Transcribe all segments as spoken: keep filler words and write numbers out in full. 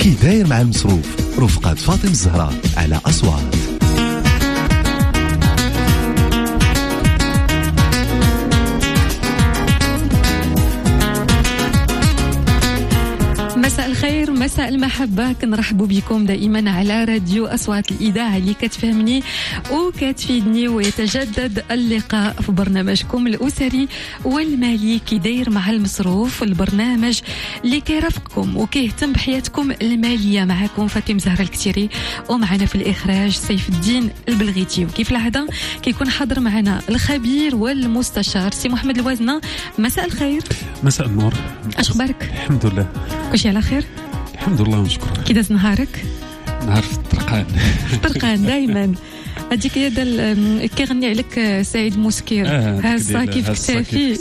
كي داير مع المصروف رفقة فاطمة الزهراء على أصوات. مساء الخير، مساء المحبة، كنرحبوا بكم دائما على راديو أصوات الإذاعة اللي كتفهمني وكتفيدني، ويتجدد اللقاء في برنامجكم الأسري والمالي كي داير مع المصروف، البرنامج اللي كيرافقكم وكيهتم بحياتكم المالية. معكم فاطمة زهراء الكتيري، ومعنا في الإخراج سيف الدين البلغيتي، وكيف العادة كيكون حاضر معنا الخبير والمستشار سي محمد الوازنة. مساء الخير. مساء النور. أخبارك؟ الحمد لله. كلشي على خير؟ الحمد لله ونشكر. كي داز نهارك؟ نهار في الطرقان. في الطرقان دايما. هذيك هي دال كيغني عليك سعيد موسكير، ها الصاكي في كتافي.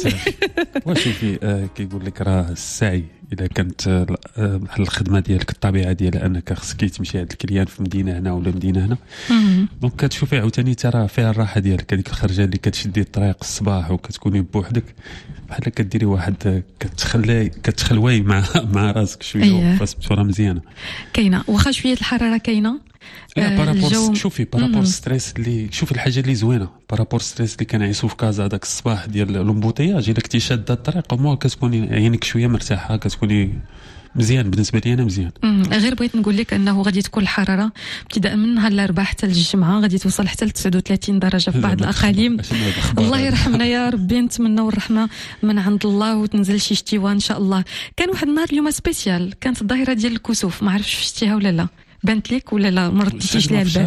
وشوفي آه كيقول لك راه السعي اذا كانت بحال الخدمه ديالك الطبيعه ديالها انك خصك تمشي عند الكليان في مدينه هنا ولا مدينه هنا، دونك كتشوفي عاوتاني ترى فيها الراحه ديالك. هذيك الخرجه اللي كتشدي الطريق الصباح وكتكوني بوحدك بحال كديري واحد كتخلي كتخلوي مع مع راسك شويه. أيه. بصوره مزيانه كاينه، واخا شويه الحراره كاينه. لا بارابور شوفي بارابور ستريس اللي شوفي الحاجه اللي زوينه بارابور ستريس اللي كنعيشوا في كازا داك الصباح ديال لومبوتياج. الا كنتي شاده الطريق مو كتكوني عينك شويه مرتاحه، كتكوني مزيان. بالنسبه لي انا مزيان. غير بغيت نقول لك انه غادي تكون الحراره ابتداء من نهار الاربعاء حتى الجمعه غادي توصل حتى ل تسعة وثلاثين درجه في بعض الاقاليم. الله يرحمنا يا ربي، نتمنوا الرحمه من عند الله وتنزل شي شتيوه ان شاء الله. كان واحد النهار اليوم سبيسيال، كانت الظاهره ديال الكسوف، ما عرفتش شفتيها ولا لا، بانت لك ولا لا؟ ما رديتيش ليها البال.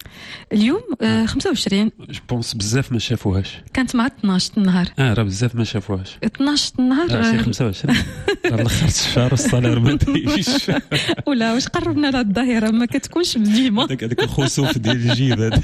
اليوم آه خمسة وعشرين جو بونس بزاف ما شافوهاش. كانت مع اثناش النهار. اه راه بزاف ما شافوهاش. اثناش النهار آه خمسة وعشرين راه خرجت الشهر والصالير ما دايش. ولا واش قربنا لهاد الظاهره ما كتكونش ديما هذاك هذاك الخسوف ديال الجيب هذا.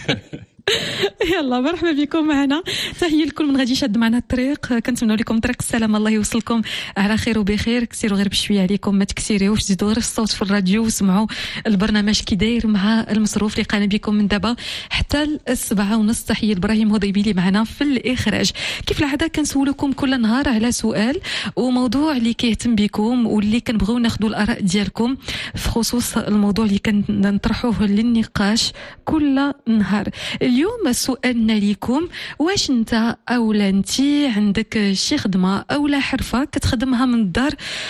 يلا مرحبا بكم معنا، تحيه لكل من غادي يشد معنا الطريق. كنتمنوا لكم طريق السلامه، الله يوصلكم على خير وبخير. كسيروا غير بشويه عليكم، ما تكسيريوش، زيدوا غير الصوت في الراديو وسمعوا البرنامج كي داير مع المصروف اللي قانا بكم من دابا حتى السبعة ونص. تحيه لابراهيم هضيبيلي معنا في الاخراج. كيف العاده كنسولكم كل نهار على سؤال وموضوع اللي كيهتم بكم واللي كنبغيو ناخذوا الاراء ديالكم في خصوص الموضوع اللي كنطرحوه للنقاش كل نهار. اليوم سؤالنا لكم، واش انت اولا انتي عندك شي خدمه اولا حرفه كتخدمها من الدار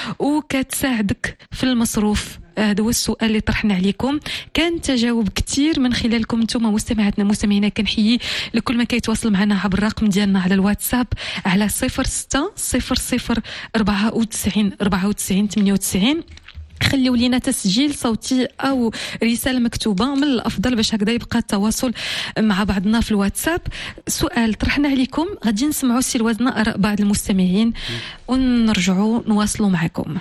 وكتساعدك في المصروف؟ هذا هو السؤال اللي طرحنا عليكم. كان تجاوب كثير من خلالكم انتم مستمعاتنا مستمعينا. كنحيي لكل ما كيتواصل معنا عبر الرقم ديالنا على الواتساب على صفر ستة صفر صفر أربعة وتسعين أربعة وتسعين ثمانية وتسعين. خليوا لينا تسجيل صوتي او رساله مكتوبه من الافضل باش هكذا يبقى التواصل مع بعضنا في الواتساب. سؤال طرحنا عليكم، غادي نسمعوا سي الوزنه اراء بعض المستمعين ونرجعوا نواصلوا معكم.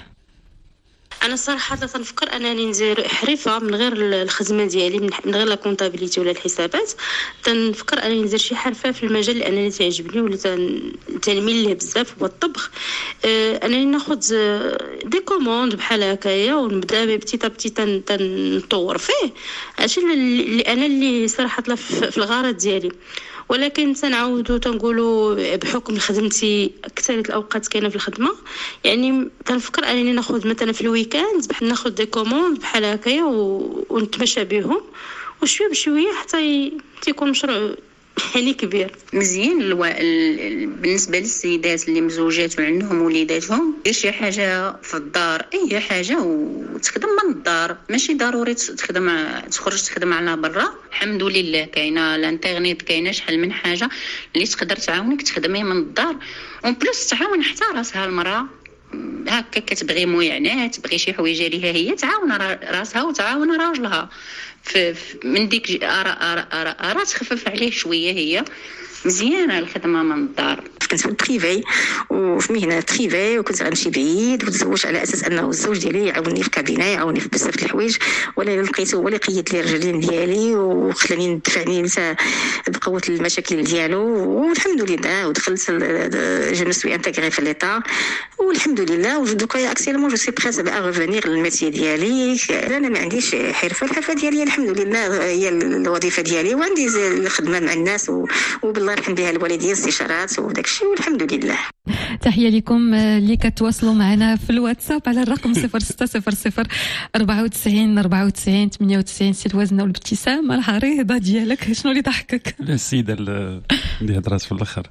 انا صراحه تنفكر انني ندير حرفه من غير الخدمه ديالي، من غير لا كونطابيليتي ولا الحسابات. تنفكر انني ندير شي حرفه في المجال اللي انني تعجبني ولا تنميل ليه بزاف، هو الطبخ. أه انني ناخذ دي كوموند بحال هكايا ونبدا ببتيتا بتيتا تنطور فيه. هادشي اللي انا اللي صراحه في الغرض ديالي. ولكن تنعاودوا تنقولوا بحكم خدمتي اكثر الاوقات كاينه في الخدمه، يعني تنفكر انني ناخذ مثلا في الويكاند بحال ناخذ دي كوموند بحال هكايا ونتمشى بهم وشويه بشويه حتى تيكون مشروع يعني كبير مزيان. الو... ال... بالنسبه للسيدات اللي مزوجات وعندهم وليداتهم، دير شي حاجه في الدار، اي حاجه وتخدم من الدار، ماشي ضروري تخدم تخرج تخدم على برا. الحمد لله كاينه الانترنت، كاينه شحال من حاجه اللي تقدر تعاونك تخدمي من الدار، اون بلس تعاون حتى راسها المراه. هكا كتبغي مويعنات، تبغي شي حويجه ليها هي تعاون راسها وتعاون راجلها في من ديك اراء اراء اراء اراء تخفف عليه شويه. هي مزيانه الخدمه من الدار. كنت في البريفي وفي مهنه بريفي وكنت غنمشي بعيد وتزوجت على اساس انه الزوج ديالي يعاونني في كابينه، يعاونني في بزاف د الحوايج، ولا لقيته هو اللي قيد لي الرجلين ديالي وخلاني ندفعني بقوه المشاكل ديالو. والحمد لله ودخلت جو مو سوي انتغري في ليطا والحمد لله. ودوكا اكسيلمون جو سي بريس ا ريفونير للميتي ديالي. انا ما عنديش حرفه، الحرفه ديالي الحمد لله هي الوظيفه ديالي، وعندي الخدمه مع الناس وبالله يرحم بها الوالدين استشارات وداك الشيء والحمد لله. تحيه لكم اللي كتواصلوا معنا في الواتساب على الرقم صفر ستة صفر صفر أربعة وتسعين أربعة وتسعين ثمانية وتسعين. سي الوزنه والابتسامه العريضه ديالك شنو اللي ضحكك؟ لا السيده اللي هضرات في الاخر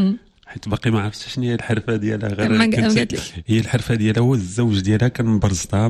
حيت باقي ما عرفتش شنو هي الحرفه ديالها، غير هي الحرفه ديالها هو الزوج ديالها كان مبرزطها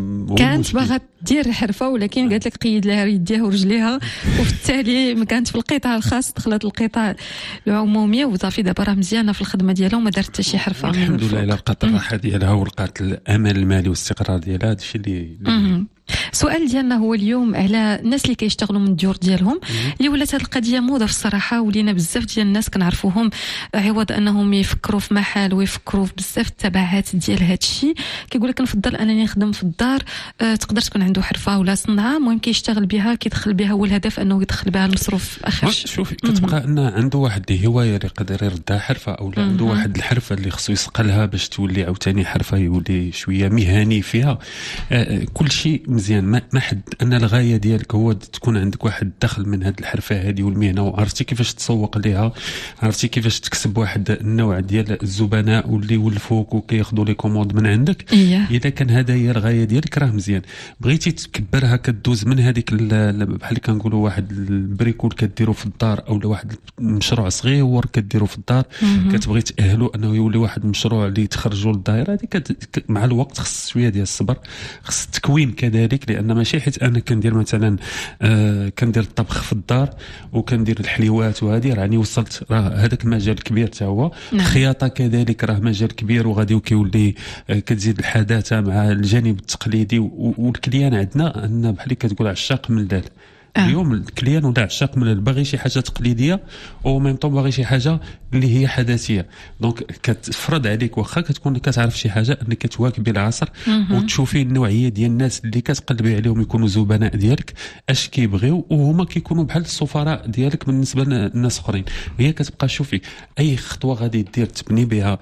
كانت باغا دير الحرفه ولكن قالت لك قيد لها يديها ورجليها وفي التالي ما كانت في القطاع الخاص دخلت القطاع العمومي وصافي دابا راه مزيانه في الخدمه ديالها وما دارت حتى شي حرفه. الحمد لله الا لقات الراحه ديالها ولقات الامان المالي والاستقرار ديالها. هذا الشيء اللي السؤال ديالنا هو اليوم على الناس اللي كيشتغلوا من الديور ديالهم اللي ولات هذه القضيه موضه في الصراحه، ولينا بزاف ديال الناس كنعرفوهم عوض انهم يفكروا في محل ويفكروا في بزاف التبعات ديال هذا الشيء كيقول لك نفضل انني نخدم في الدار. أه تقدر تكون عنده حرفه ولا صنعه المهم كيشتغل بها كيدخل بها، هو الهدف انه يدخل بها المصروف اخر. شوفي كتبقى ان عنده واحد الهوايه اللي يقدر يردها حرفه، او لا عنده واحد الحرفه اللي خصو يسقلها باش تولي عاوتاني حرفه يولي شويه مهني فيها. أه كل شيء مزيان، ما ان الغايه ديالك هو تكون عندك واحد الدخل من هذه الحرفه هذه والمهنه، وعرفتي كيفاش تسوق ليها، عرفتي كيفاش تكسب واحد النوع ديال الزبناء واللي يولفوك وكياخذوا لي كوموند من عندك. إيه. اذا كان هذا هي الغايه ديالك راه مزيان. بغيتي تكبرها كدوز من هذيك بحال اللي كنقولوا واحد البريكول كديروا في الدار او واحد مشروع صغير كديروا في الدار كتبغي تاهلوا انه يولي واحد المشروع اللي تخرجوا للدائره هذه، مع الوقت خص شويه ديال الصبر، خص التكوين كذلك، لان ماشي حيت انا كندير مثلا آه كندير الطبخ في الدار وكندير الحليوات وهذه راني وصلت. راه هذاك المجال كبير حتى هو. نعم. الخياطه كذلك راه مجال كبير وغادي وكيولي آه كتزيد الحداثه مع الجانب التقليدي، والكليان عندنا ان بحال اللي كتقول عشاق من اللال. آه. اليوم الكليان ولا عشاق من باغي شي حاجه تقليديه او ميم طون باغي شي حاجه اللي هي حداثيه، دونك كتفرض عليك واخا كتكون كتعرف شي حاجه انك تواكبي العصر وتشوفي النوعيه ديال الناس اللي كتقلبي عليهم يكونوا زبناء ديالك اش كيبغيو، وهما كيكونوا بحال السفراء ديالك بالنسبه للناس اخرين. هي كتبقى شوفي اي خطوه غادي دير تبني بها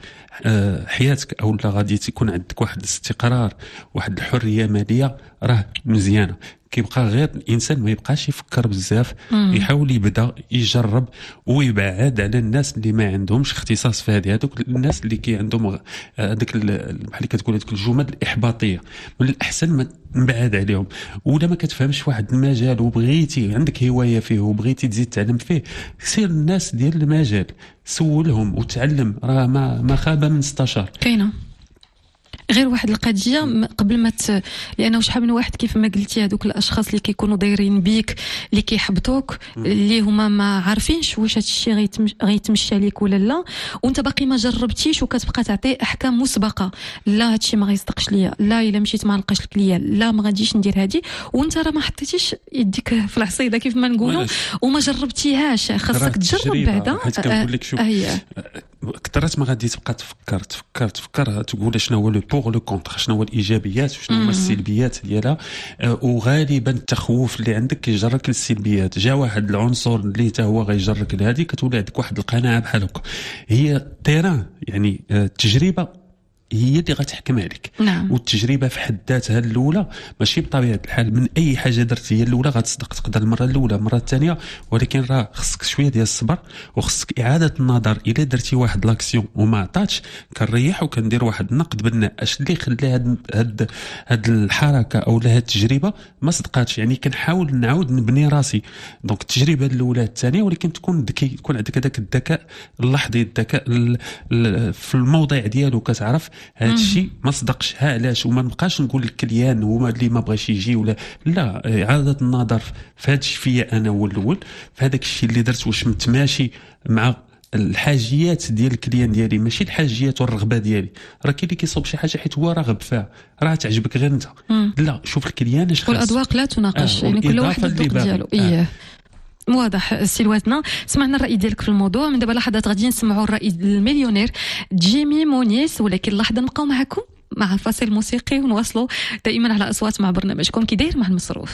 حياتك او لا غادي تكون عندك واحد الاستقرار واحد الحريه ماليه راه مزيانه. كيبقى غير الانسان ما يبقاش يفكر بزاف، يحاول يبدا يجرب ويبعد على الناس اللي ما عندهمش اختصاص في هذه، هذوك الناس اللي كي عندهم هذاك بحال كتقول هذوك الجمل الاحباطيه، من الاحسن ما نبعد عليهم. ولا ما كتفهمش واحد المجال وبغيتي عندك هوايه فيه وبغيتي تزيد تعلم فيه، سير الناس ديال المجال سولهم وتعلم، راه ما ما خاب من استشار. كاينه غير واحد القضيه قبل ما ت... لانه شحال من واحد كيف ما قلتي هذوك الاشخاص اللي كيكونوا دايرين بيك اللي كيحبطوك اللي هما ما عارفينش واش هذا الشيء غيتم... غيتمشى ليك ولا لا، وانت باقي ما جربتيش وكتبقى تعطي احكام مسبقه، لا هذا الشيء ما غيصدقش ليا، لا الا مشيت ما نلقاش الكليان، لا ما غاديش ندير هذه، وانت راه ما حطيتيش يديك في العصيده كيف ما نقولوا وما جربتيهاش. خاصك تجرب بعدا. حيت كنقول لك شوف كثرت ما غادي تبقى تفكر تفكر تفكر تقول شنو هو لو بور لو كونتر، شنو هو الايجابيات وشنو هما السلبيات ديالها. أه وغالبا التخوف اللي عندك كيجرك للسلبيات. جا واحد العنصر اللي حتى هو غيجرك لهذه، كتولي عندك واحد القناعه بحال هكا. هي التيران يعني التجربه هي اللي غتحكم عليك. نعم. والتجربه في حد ذاتها الاولى ماشي بطبيعه الحال من اي حاجه درت هي الاولى غتصدق، تقدر المره الاولى المره الثانيه، ولكن راه خصك شويه ديال الصبر وخصك اعاده النظر. الا درتي واحد لاكسيون وما عطاتش كنريح وكندير واحد النقد بناء اش اللي خلى هاد هاد هاد الحركه او لا هاد التجربه ما صدقاتش، يعني كنحاول نعاود نبني راسي. دونك التجربه الاولى الثانيه، ولكن تكون ذكي، تكون عندك هذاك الذكاء اللحظي، الذكاء في الموضع ديالو، كتعرف هذا الشيء ما صدقش ها علاش، وما نبقاش نقول الكليان هما اللي ما بغاش يجي ولا لا. اعاده النظر في هذا الشيء فيا انا هو الاول، في هذاك الشيء اللي درت واش متماشي مع الحاجيات ديال الكليان ديالي، ماشي الحاجيات والرغبه ديالي. راه كاين اللي كيصوب شي حاجه حيت هو راغب فيها، راه تعجبك غير انت. لا شوف الكليان اش خاص، والاذواق لا تناقش. آه يعني كل واحد الذوق ديالو. ايه آه. واضح سلواتنا. سمعنا الرأي ديالك في الموضوع. من دابا لحظات غادي نسمعوا الرأي المليونير جيمي مونيس، ولكن لحظة نبقاو معكم مع فاصل موسيقي ونواصلوا دائما على أصوات مع برنامجكم كي داير مع المصروف.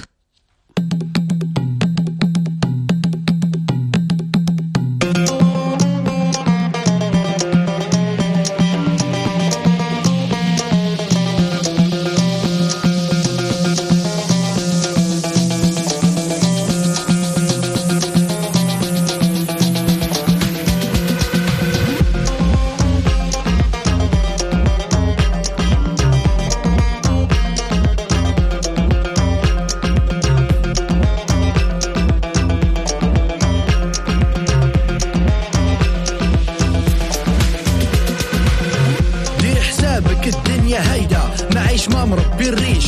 زايده ما عايش ما مربي الريش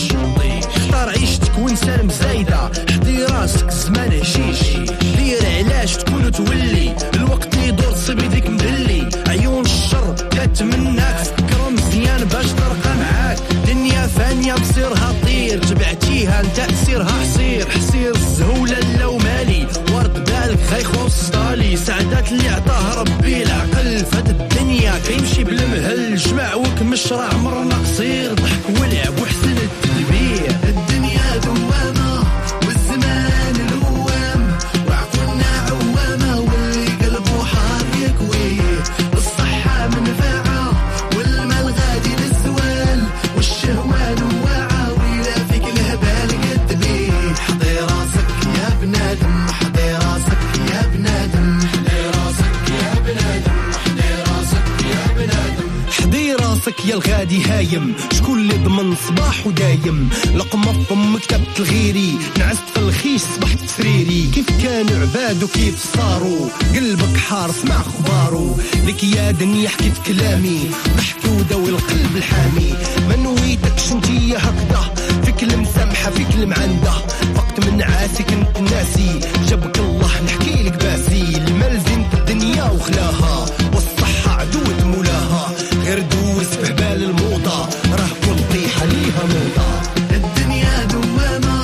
اختار عيشتك وانسان زايده حدي راسك الزمان هشيش دير علاش تكون تولي الوقت يدور تصيب يديك مدلي عيون الشر كتمناك فكر مزيان باش ترقى معاك دنيا فانيه بصيرها طير تبعتيها لتاثيرها حصير حصير السهوله لو مالي ورد بالك خايخ وسطالي سعادات اللي عطاه ربي العقل فات الدنيا كيمشي بالمهل جمع وكمشرع عمرنا قصير ضحك ولعب وحسن التدبير الدنيا دوامه والزمان الوام وعقولنا عوامه واللي قلبه حار يكويه الصحه منفعه والمال غادي للزوال والشهوان واعه ويلا فيك الهبال قد بيه حضي راسك يا بنادم حضي راسك يا بنادم حضي راسك يا بنادم حضي راسك يا بنادم حضي راسك يا الغادي هايم شكون اللي ضمن صباح ودايم لقمة فم كتبت الغيري نعست في الخيش صبحت سريري كيف كانوا عباد وكيف صاروا قلبك حار سمع خبارو لك يا دنيا حكيت كلامي ضحك وداوي القلب الحامي ما نويتكش انتي هكذا فيك المسامحة فيك المعنده فقت من عاسي كنت ناسي جابك الله نحكي لك باسي المال زينة الدنيا وخلاها والصحة عدوة مولاها غير دوز في حبال الموضة راه كل طيحة ليها موضة الدنيا دوامة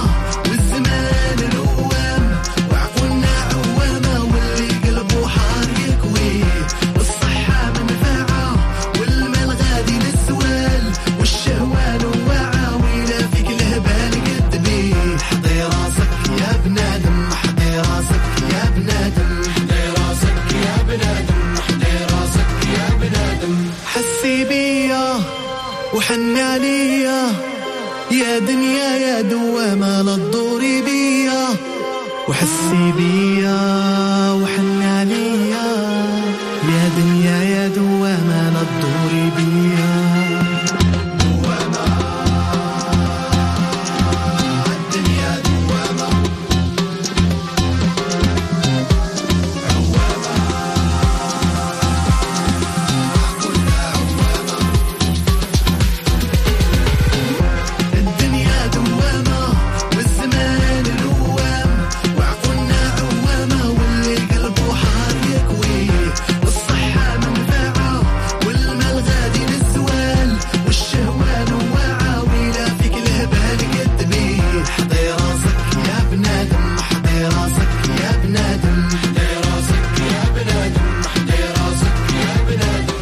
والزمان الوام وعقولنا عوامة واللي قلبه حار يكويه والصحة منفعة والمال غادي للسوال والشهوان واعة ويلا فيك الهبال قد بيه حضي راسك يا بنادم حضي راسك يا بنادم حضي راسك يا بنادم حضي راسك يا بنادم حسي بيا وحني عليا يا دنيا يا دوامة لا تدوري بيا وحسي بيا وحني عليا يا دنيا يا دوامة لا تدوري بيا دوامة الدنيا دوامة الدنيا دوامة والزمان الوام وعقولنا عوامة واللي قلبه حار يكويه والصحة منفعة والمال غادي للزوال والشهوان واعة ويلا فيك الهبال قد بيه حضي راسك يا بنادم حضي راسك يا بنادم حضي راسك يا بنادم حضي راسك يا بنادم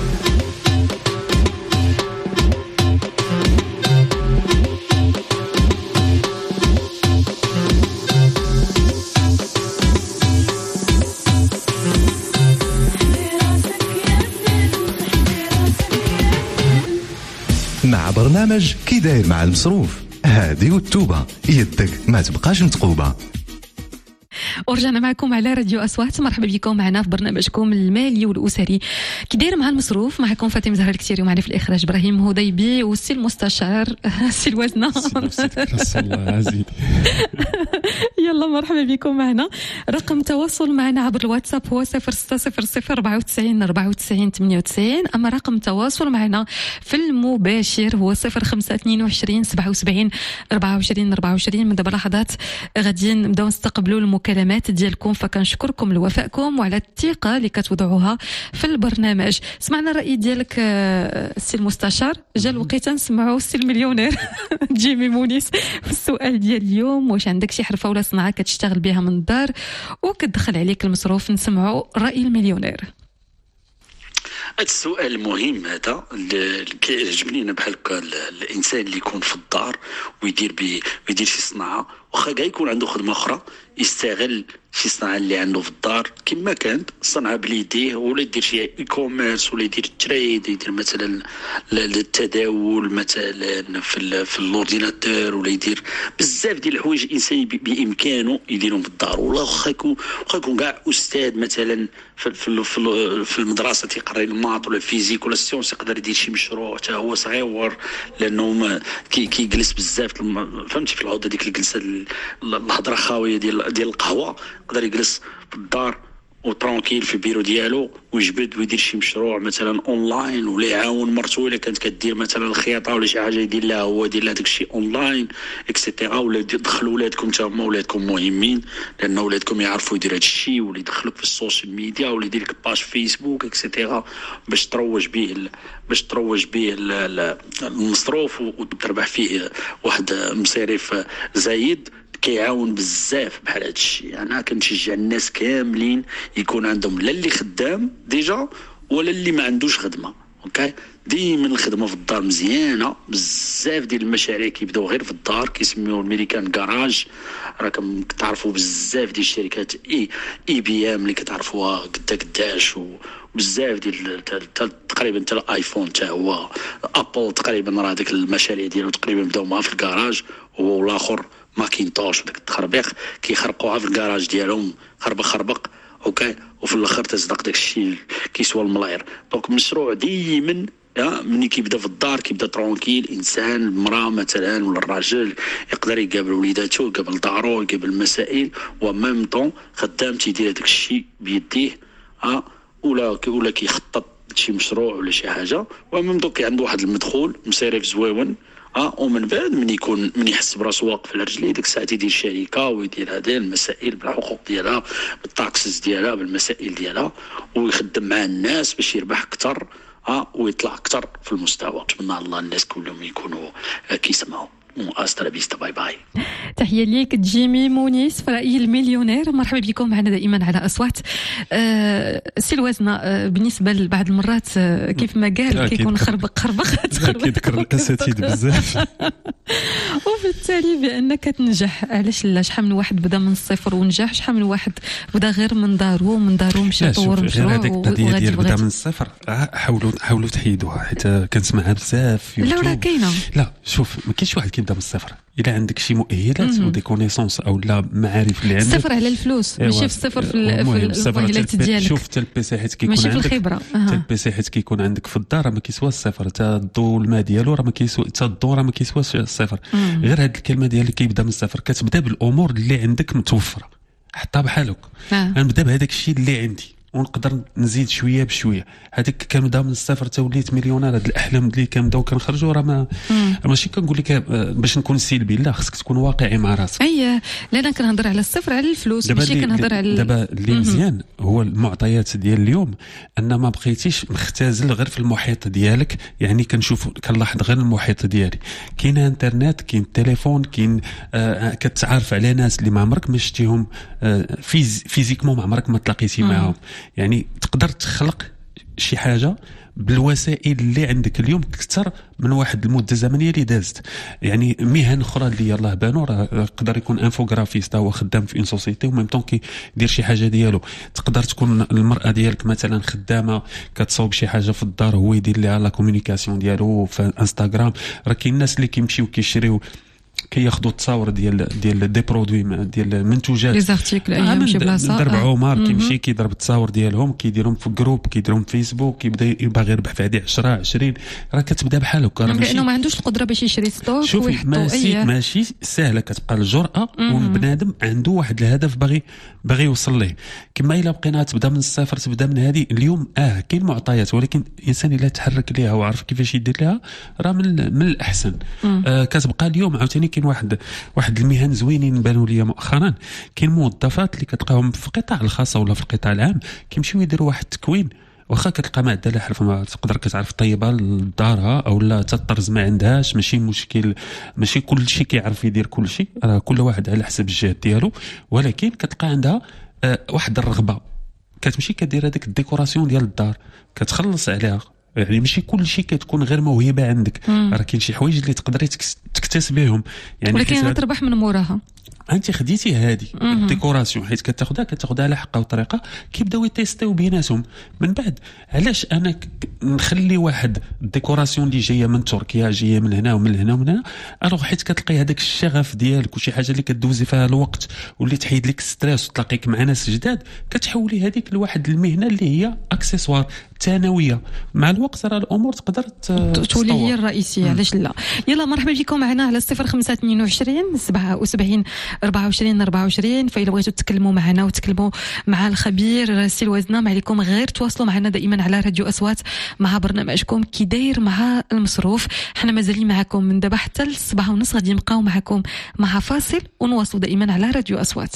مع برنامج كي داير مع المصروف هادي والتوبة يدك ما تبقاش متقوبة. ورجعنا معكم على راديو أصوات. مرحبا بكم معنا في برنامجكم المالي والأسري كي داير مع المصروف. معكم فاطمة زهرة الكتيري ومعنا في الإخراج إبراهيم هديبي والسي المستشار سي الوزنة. يلا مرحبا بكم معنا. رقم التواصل معنا عبر الواتساب هو صفر ستة صفر صفر أربعة وتسعين أربعة وتسعين ثمانية وتسعين. أما رقم التواصل معنا في المباشر هو صفر خمسة اثنين وعشرين سبعة وسبعين أربعة وعشرين أربعة وعشرين. من دابا لحظات غادي نبداو نستقبلوا المكالمات ديالكم فكنشكركم لوفائكم وعلى الثقة اللي كتوضعوها في البرنامج. سمعنا الرأي ديالك السي المستشار. جا الوقت نسمعوا السي المليونير جيمي مونيس في السؤال ديال اليوم. واش عندك شي حرفة ولا صناعة كتشتغل بها من الدار وكتدخل عليك المصروف؟ نسمعوا رأي المليونير. هذا السؤال مهم هذا اللي كيعجبني انا بحال هكا الانسان اللي يكون في الدار ويدير بي ويدير شي صناعه واخا كاع يكون عنده خدمه اخرى يستغل شي صناعه اللي عنده في الدار كما كانت صنعه بليديه ولا يدير شي اي كوميرس ولا يدير التريد يدير مثلا التداول مثلا في في الاورديناتور ولا يدير بزاف ديال الحوايج الانسان بامكانه يديرهم في الدار. ولا واخا يكون واخا يكون كاع استاذ مثلا في في في المدرسه تيقرا الماط ولا الفيزيك ولا السيونس يقدر يدير شي مشروع حتى هو صغير لانه كيجلس بزاف فهمتي في العوضه ديك الجلسه الهضره خاويه ديال ديال القهوه يقدر يجلس في الدار وترونكيل في البيرو ديالو ويجبد ويدير شي مشروع مثلا اونلاين ولا يعاون مرتو الا كانت كدير مثلا الخياطه ولا شي حاجه يدير لها هو يدير لها داكشي اونلاين اكسيتيرا. ولا دخلوا ولادكم حتى هما ولادكم مهمين لان ولادكم يعرفوا يديروا هذا الشيء ولا يدخلوك في السوشيال ميديا ولا يدير لك باج فيسبوك اكسيتيرا باش تروج به باش تروج به المصروف وتربح فيه واحد مصاريف زايد. كيعاون بزاف بحال هذا الشيء. انا كنشجع الناس كاملين يكون عندهم لا اللي خدام ديجا ولا اللي ما عندوش خدمه. اوكي ديما الخدمه في الدار مزيانه. بزاف ديال المشاريع كيبداو غير في الدار كيسميوه الميريكان كراج. راكم كتعرفوا بزاف ديال الشركات اي اي بي ام اللي كتعرفوها قدا قداش وبزاف ديال تقريبا حتى الايفون حتى هو ابل تقريبا راه ديك المشاريع ديالو تقريبا بداو معاه في الكراج. هو الاخر ماكينتوش وداك التخربيق كيخرقوها في الكراج ديالهم خربق خربق. اوكي وفي الاخر تصدق داك الشيء كيسوى الملاير. دونك مشروع ديما ملي كيبدا في الدار كيبدا ترونكيل. انسان المراه مثلا ولا الراجل يقدر يقابل وليداته يقابل دارو يقابل المسائل وميم طون خدام تيدير هذاك الشيء بيديه ها ولا ولا كيخطط شي مشروع ولا شي حاجه وميم طون كي عنده واحد المدخول مصاريف زويون اه ومن بعد من يكون من يحس براسو واقف على رجليه ديك الساعه يدير شركه ويدير هذه المسائل بالحقوق ديالها بالطاكسز ديالها بالمسائل ديالها ويخدم مع الناس باش يربح اكثر اه ويطلع اكثر في المستوى. نتمنى الله الناس كلهم يكونوا كيسمعوا. استرا بيستا باي باي. تحيه ليك جيمي مونيس في رأي المليونير. مرحبا بكم معنا دائما على اصوات. أه سي الوزنه أه بالنسبه لبعض المرات أه كيف ما قال كيكون خربق خربق كيذكر الاساتذه بزاف وبالتالي بانك تنجح. علاش لا؟ شحال من واحد بدا من الصفر ونجح، شحال من واحد بدا غير من دارو من دارو مشى طور مشروع وغادي ديال بدا من الصفر. حاولوا حاولوا تحيدوها حيت كنسمعها بزاف في يوتيوب. لا راه كاينه. لا شوف ما كاينش واحد كيبدا من الصفر. الا عندك شي مؤهلات ودي كونيسونس او لا معارف اللي عندك الصفر على الفلوس ماشي في الصفر في المؤهلات ديالك. شوف حتى البيسي حيت كيكون ماشي عندك في الخبره حتى البيسي حيت كيكون عندك في الدار ما كيسوى الصفر. حتى الضو الماء ديالو راه ما كيسوى حتى الضو راه ما كيسواش الصفر. غير هاد الكلمه ديال اللي كيبدا من الصفر كتبدا بالامور اللي عندك متوفره. حطها بحالك غنبدا بهذاك الشيء اللي عندي ونقدر نزيد شويه بشويه. هذيك كنبدا من الصفر حتى وليت مليونير. هاد الاحلام اللي كنبداو كنخرجوا راه ما ماشي كنقول لك باش نكون سلبي، لا خصك تكون واقعي مع راسك. اي لا انا كنهضر على الصفر على الفلوس ماشي كنهضر على دابا اللي مزيان هو المعطيات ديال اليوم ان ما بقيتيش مختزل غير في المحيط ديالك. يعني كنشوف كنلاحظ غير المحيط ديالي كاين انترنت كاين التليفون كاين آه كتعرف على ناس اللي ما عمرك ما شتيهم آه فيز فيزيكمون ما عمرك ما تلاقيتي معاهم. يعني تقدر تخلق شي حاجه بالوسائل اللي عندك اليوم اكثر من واحد المده زمنيه اللي دازت. يعني مهن اخرى اللي يلاه بانوا راه يقدر يكون انفوغرافيست هو خدام في اون سوسيتي وميم طون كيدير شي حاجه ديالو. تقدر تكون المراه ديالك مثلا خدامه كتصاوب شي حاجه في الدار هو يدير لها لا كومونيكاسيون ديالو في انستغرام. راه كاين الناس اللي كيمشيو كيشريو كياخذوا التصاور ديال ديال دي برودوي ديال المنتوجات لي زارتيكل ايام شي بلاصه. ضرب عمر كيمشي كيضرب التصاور ديالهم كيديرهم في جروب كيديرهم في فيسبوك كيبدا باغي يربح في هذه عشرة عشرين. راه كتبدا بحال هكا لانه ما عندوش القدره باش يشري ستوك ويحطو. ماشي ماشي سهله كتبقى الجرأه وبنادم عنده واحد الهدف باغي باغي يوصل ليه. كما الا بقينا تبدا من الصفر تبدا من هذه اليوم اه كاين معطيات ولكن الانسان الا تحرك ليها وعرف كيفاش يدير لها راه من من الاحسن. آه كتبقى اليوم عاوتاني كاين واحد واحد المهن زوينين بانوا لي مؤخرا. كاين موظفات اللي كتلقاهم في القطاع الخاص ولا في القطاع العام كيمشيو يديروا واحد التكوين واخا كتلقى ما عندها لا حرفه ما تقدر كتعرف طيبها لدارها او لا تطرز ما عندهاش ماشي مشكل. ماشي كل شيء كيعرف يدير كل شيء راه كل واحد على حسب الجهد ديالو. ولكن كتلقى عندها آه واحد الرغبه كتمشي كدير هذيك الديكوراسيون ديال الدار كتخلص عليها. يعني ماشي كل شيء كتكون غير موهبه عندك راه كاين شي حوايج اللي تقدري تكتسبيهم. يعني ولكن غتربح من موراها. انت خديتي هذه الديكوراسيون حيت كتاخذها كتاخذها على حقها وطريقه كيبداو يتيستيو بيناتهم. من بعد علاش انا نخلي واحد الديكوراسيون اللي جايه من تركيا جايه من هنا ومن هنا ومن هنا الوغ حيت كتلقي هذاك الشغف ديالك وشي حاجه اللي كدوزي فيها الوقت واللي تحيد لك ستريس وتلاقيك مع ناس جداد كتحولي هذيك لواحد المهنه اللي هي اكسسوار ثانويه. مع الوقت راه الامور تقدر تولي هي الرئيسيه. علاش لا؟ يلا مرحبا بكم معنا على صفر خمسة اثنين وعشرين سبعة وسبعين أربعة وعشرين أربعة وعشرين. فإذا بغيتوا تتكلموا معنا وتكلموا مع الخبير سي الوزنة، ما عليكم غير تواصلوا معنا دائما على راديو أصوات مع برنامجكم كي داير مع المصروف. حنا مازالين معكم من دابا حتى الصباح ونص، غادي نبقاو معكم مع فاصل ونواصلوا دائما على راديو أصوات.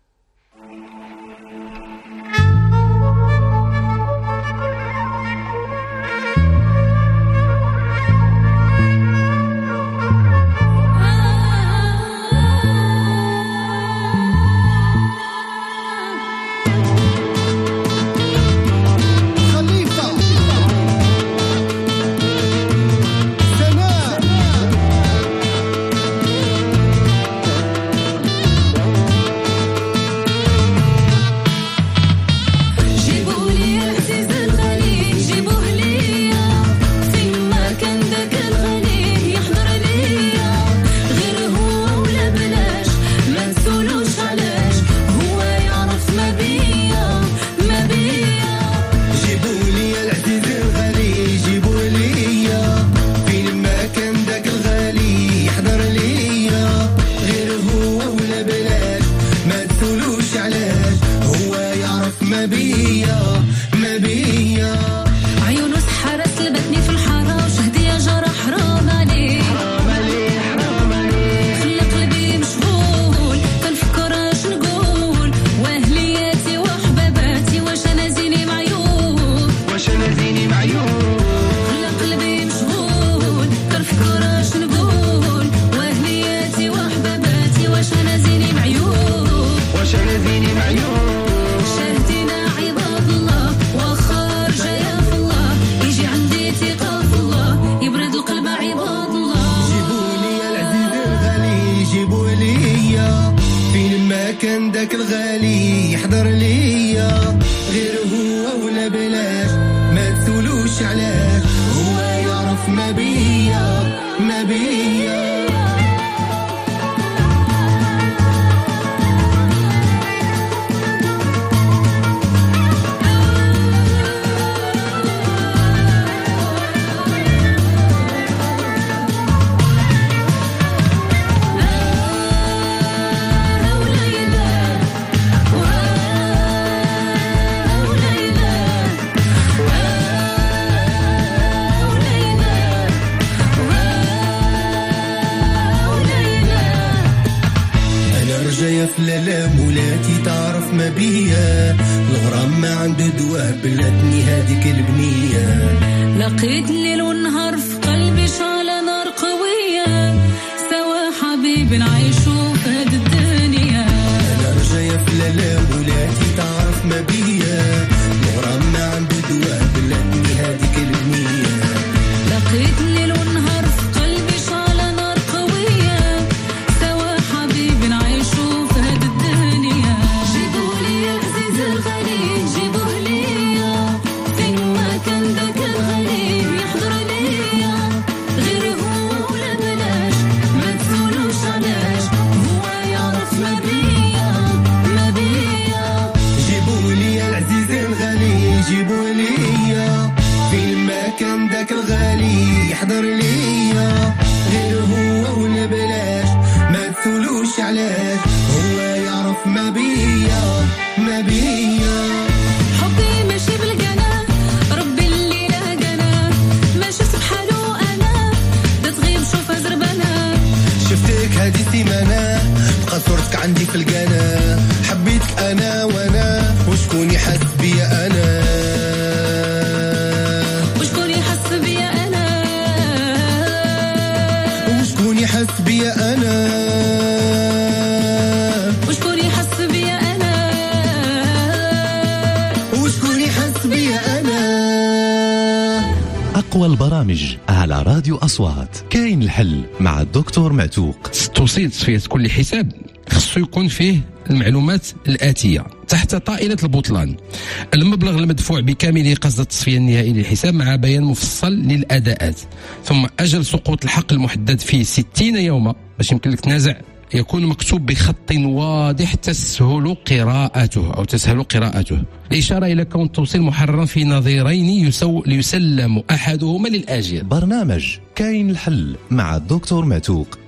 أقوى البرامج على راديو أصوات. كاين الحل مع الدكتور معتوق. توصيل تصفية كل حساب خصو يكون فيه المعلومات الآتية تحت طائلة البطلان: المبلغ المدفوع بكامله قصد التصفية النهائي للحساب مع بيان مفصل للأداءات، ثم أجل سقوط الحق المحدد فيه ستين يوما باش يمكن لك تنازع، يكون مكتوب بخط واضح تسهل قراءته أو تسهل قراءته، الإشارة إلى كون التوصيل محررا في نظيرين يسو ليسلم أحدهما للآجر. برنامج كاين الحل مع الدكتور معتوق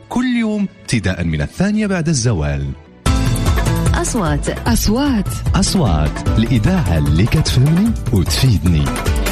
كل يوم ابتداء من الثانية بعد الزوال. أصوات أصوات أصوات الإذاعة اللي كتفهمني وتفيدني.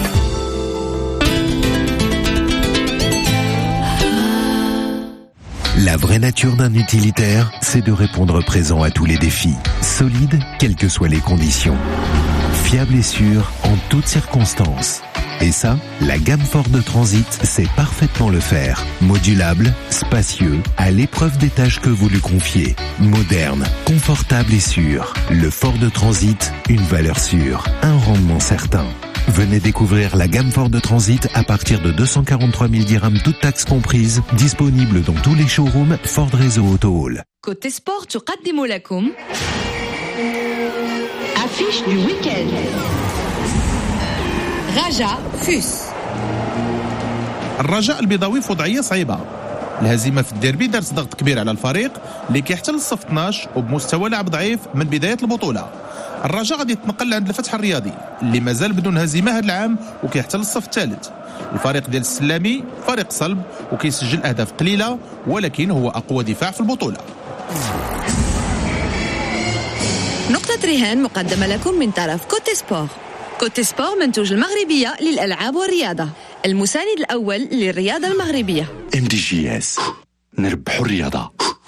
La vraie nature d'un utilitaire, c'est de répondre présent à tous les défis. Solide, quelles que soient les conditions. Fiable et sûr en toutes circonstances. Et ça, la gamme Ford de Transit sait parfaitement le faire. Modulable, spacieux, à l'épreuve des tâches que vous lui confiez. Moderne, confortable et sûr. Le Ford de Transit, une valeur sûre, un rendement certain. Venez découvrir la gamme Ford de Transit à partir de deux cent quarante-trois mille dirhams, toutes taxes comprises, disponible dans tous les showrooms Ford Réseau Auto Hall. Côté sport تقدم لكم affiche du week-end. رجاء فوس. الرجاء البيضاوي في وضعية صعيبة. الهزيمة في الديربي دارت ضغط كبير على الفريق اللي كيحتل الصف اثناش وبمستوى لعب ضعيف من بداية البطولة. الرجاء غادي يتنقل عند الفتح الرياضي اللي مازال بدون هزيمة هذا العام وكيحتل الصف الثالث. الفريق ديال السلامي فريق صلب وكيسجل أهداف قليلة ولكن هو أقوى دفاع في البطولة. نقطة رهان مقدمة لكم من طرف كوتي سبور. كوتي سبور منتوج المغربية للألعاب والرياضة، المساند الأول للرياضة المغربية. ام دي جي اس، نربحوا الرياضة.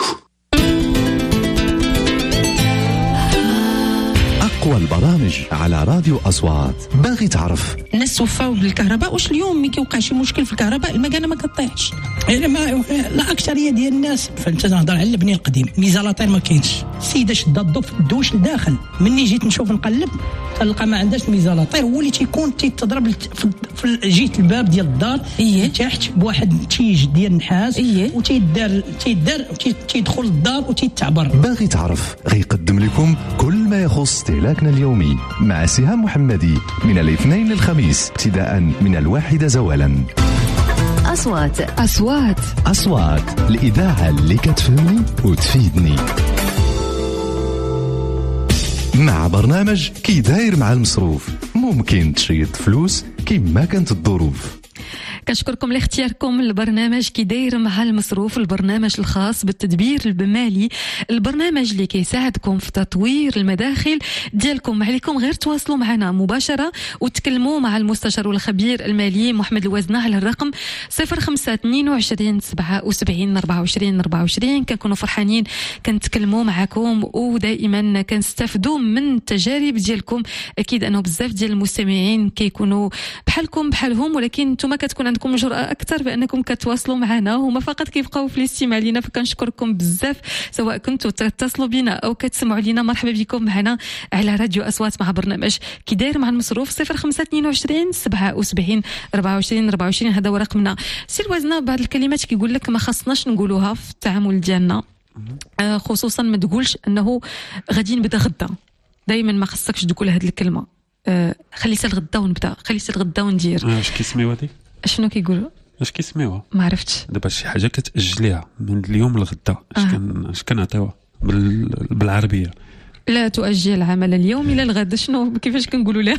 أقوى البرامج على راديو أصوات. باغي تعرف الناس توفاو بالكهرباء، واش اليوم ملي كيوقع شي مشكل في الكهرباء المكانه ما كطيحش؟ يعني ما لا اكثريه ديال الناس، فانت تهضر على البني القديم ميزالاتير ما كاينش. السيده شد الضو في الدوش لداخل، مني جيت نشوف نقلب تلقى ما عندهاش ميزالاتير، هو اللي تيكون تيتضرب في جهه الباب ديال الدار إيه؟ تحت بواحد تيج ديال النحاس إيه؟ وتيدار تيدار تيدخل الدار وتيتعبر. باغي تعرف غيقدم لكم كل ما يخص استهلاكنا اليومي مع سهام محمدي من الاثنين للخميس ابتداء من الواحدة زوالا. أصوات أصوات أصوات الإذاعة اللي كتفهمني وتفيدني. مع برنامج كي داير مع المصروف، ممكن تشيط فلوس كيما كانت الظروف. كنشكركم لاختياركم البرنامج كي داير مع المصروف، البرنامج الخاص بالتدبير المالي، البرنامج اللي كيساعدكم في تطوير المداخل ديالكم. عليكم غير تواصلوا معنا مباشرة وتكلموا مع المستشار والخبير المالي محمد الوزنة على الرقم صفر خمسة اثنين وعشرين سبعة وسبعين أربعة وعشرين أربعة وعشرين. كنكونوا فرحانين كنتكلموا معكم ودائما كنستفدوا من التجارب ديالكم. اكيد انه بزاف ديال المستمعين كيكونوا بحالكم بحالهم، ولكن نتوما كتكون عندكم جرأة أكثر بأنكم كتواصلوا معنا، وهما فقط كيبقاو في الاستماع لنا. فكنشكركم بزاف سواء كنتوا تتصلوا بنا أو كتسمعوا لنا. مرحبا بكم معنا على راديو أصوات مع برنامج كي داير مع المصروف صفر خمسة اثنين وعشرين سبعة وسبعين أربعة وعشرين أربعة وعشرين. هذا هو رقمنا. سير وزنا بعض الكلمات كيقول لك ما خصناش نقولوها في التعامل ديالنا، خصوصا ما تقولش أنه غادي نبدا غدا. دائما ما خصكش تقول هذه الكلمة. خليت الغدا ونبدا، خليت الغدا وندير. اش كيسميوها دي؟ شنو كيقولوا؟ اش كيسميوها؟ ما عرفتش. دابا شي حاجه كتاجليها من اليوم للغدا، اش آه. كان اش كنعطيوها بال... بالعربيه؟ لا تؤجل العمل اليوم الى الغد. شنو كيفاش كنقولوا لها؟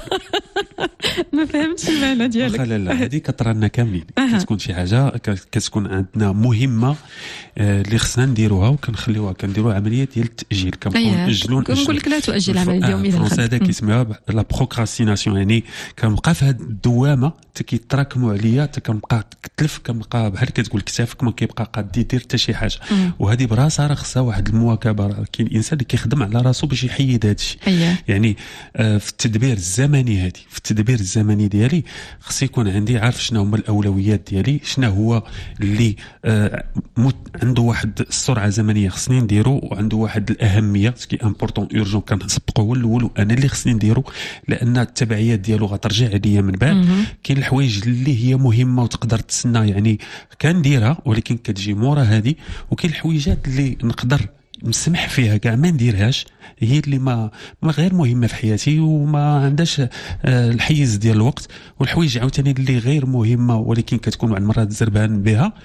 ما فهمتش المعنى ديالك. لا لا هذه كطرانا كاملين. أه. كتكون شي حاجه كتكون عندنا مهمه اللي خصنا نديروها وكنخليوها كنديروا عمليه ديال التاجيل، كنبقاو ناجلوا كنقول لك لا تؤجل العمل اليوم الى الغد. هذا كيسميوها لا بروكراستيناسيون، يعني كنبقى في هذه الدوامه تكيتراكموا عليا، كنبقى كتلف، كنبقى بحال كتقول كتافك ما كيبقى قاد يدير حتى شي حاجه. وهذه براسها راه خصها واحد المواكبه. كاين الانسان اللي كيخدم على راسو باش يحيد هذا الشيء. يعني آه في التدبير الزمني هذه في التدبير الزمني ديالي خص يكون عندي عارف شنو هما الاولويات ديالي، شنو هو اللي آه عنده واحد السرعه زمنيه خصني نديرو، وعنده واحد الاهميه سكي امبورطون اورجون كنسبقو هو الاول وانا اللي خصني نديرو، لان التبعيات ديالو غترجع عليا من بعد. كاين الحوايج اللي هي مهمه وتقدر تسنى يعني كنديرها ولكن كتجي مورا هذه، وكاين الحويجات اللي نقدر نسمح فيها كاع ما نديرهاش، هي اللي ما ما غير مهمه في حياتي وما عندهاش الحيز ديال الوقت. والحوايج عاوتاني اللي غير مهمه ولكن كتكون بعض المرات زربان بها،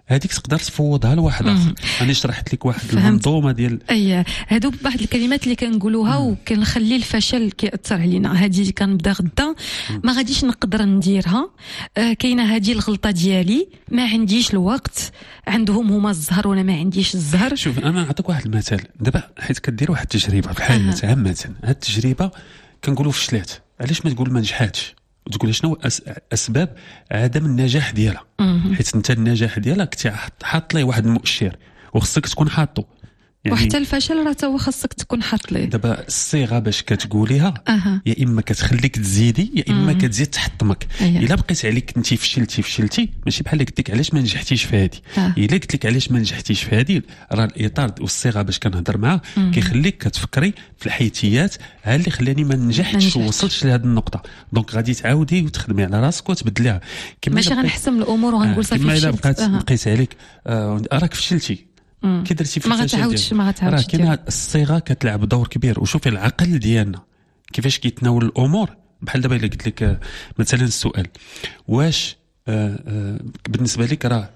هذيك تقدر تفوضها لواحد اخر. انا شرحت لك واحد المنظومه ديال اي هادو بعض الكلمات اللي كنقولوها وكنخلي الفشل كيأثر علينا. هذه كنبدا غدا ما غاديش نقدر نديرها، آه كاينه هذه الغلطه ديالي، ما عنديش الوقت، عندهم هما الزهر وانا ما عنديش الزهر. شوف انا نعطيك واحد المثال دابا، حيت كدير واحد التجربه في الحياه أه. عامه، هاد التجربه كنقولوا فشلات، علاش ما تقول ما نجحاتش وتقول شنو أس... اسباب عدم النجاح ديالها؟ حيت انت النجاح ديالك كنتي حاط ليه واحد المؤشر وخصك تكون حاطه، يعني وحتى الفشل راه تا هو خصك تكون حاط ليه. دابا الصيغه باش كتقوليها أه. يا اما كتخليك تزيدي يا اما كتزيد تحطمك. أيه. الا بقيت عليك انت فشلتي فشلتي ماشي بحال قلت لك علاش ما نجحتيش في هذه. أه. الا قلت لك علاش ما نجحتيش في هذه، راه الاطار والصيغه باش كنهضر معاه كيخليك كتفكري في الحيتيات ها اللي خلاني ما نجحتش ووصلتش لهذه النقطه. دونك غادي تعاودي وتخدمي على راسك وتبدليها. ماشي غنحسم الامور وغنقول صافي فشلت. كما الا بقات بقيت عليك آه راك فشلتي كي درتي في ما غتعاودش ما غتعاودش. راه كاينه الصيغه كتلعب دور كبير. وشوفي العقل ديالنا كيفاش كيتناول الامور. بحال دابا الا قلت لك مثلا السؤال واش آآ آآ بالنسبه لك راه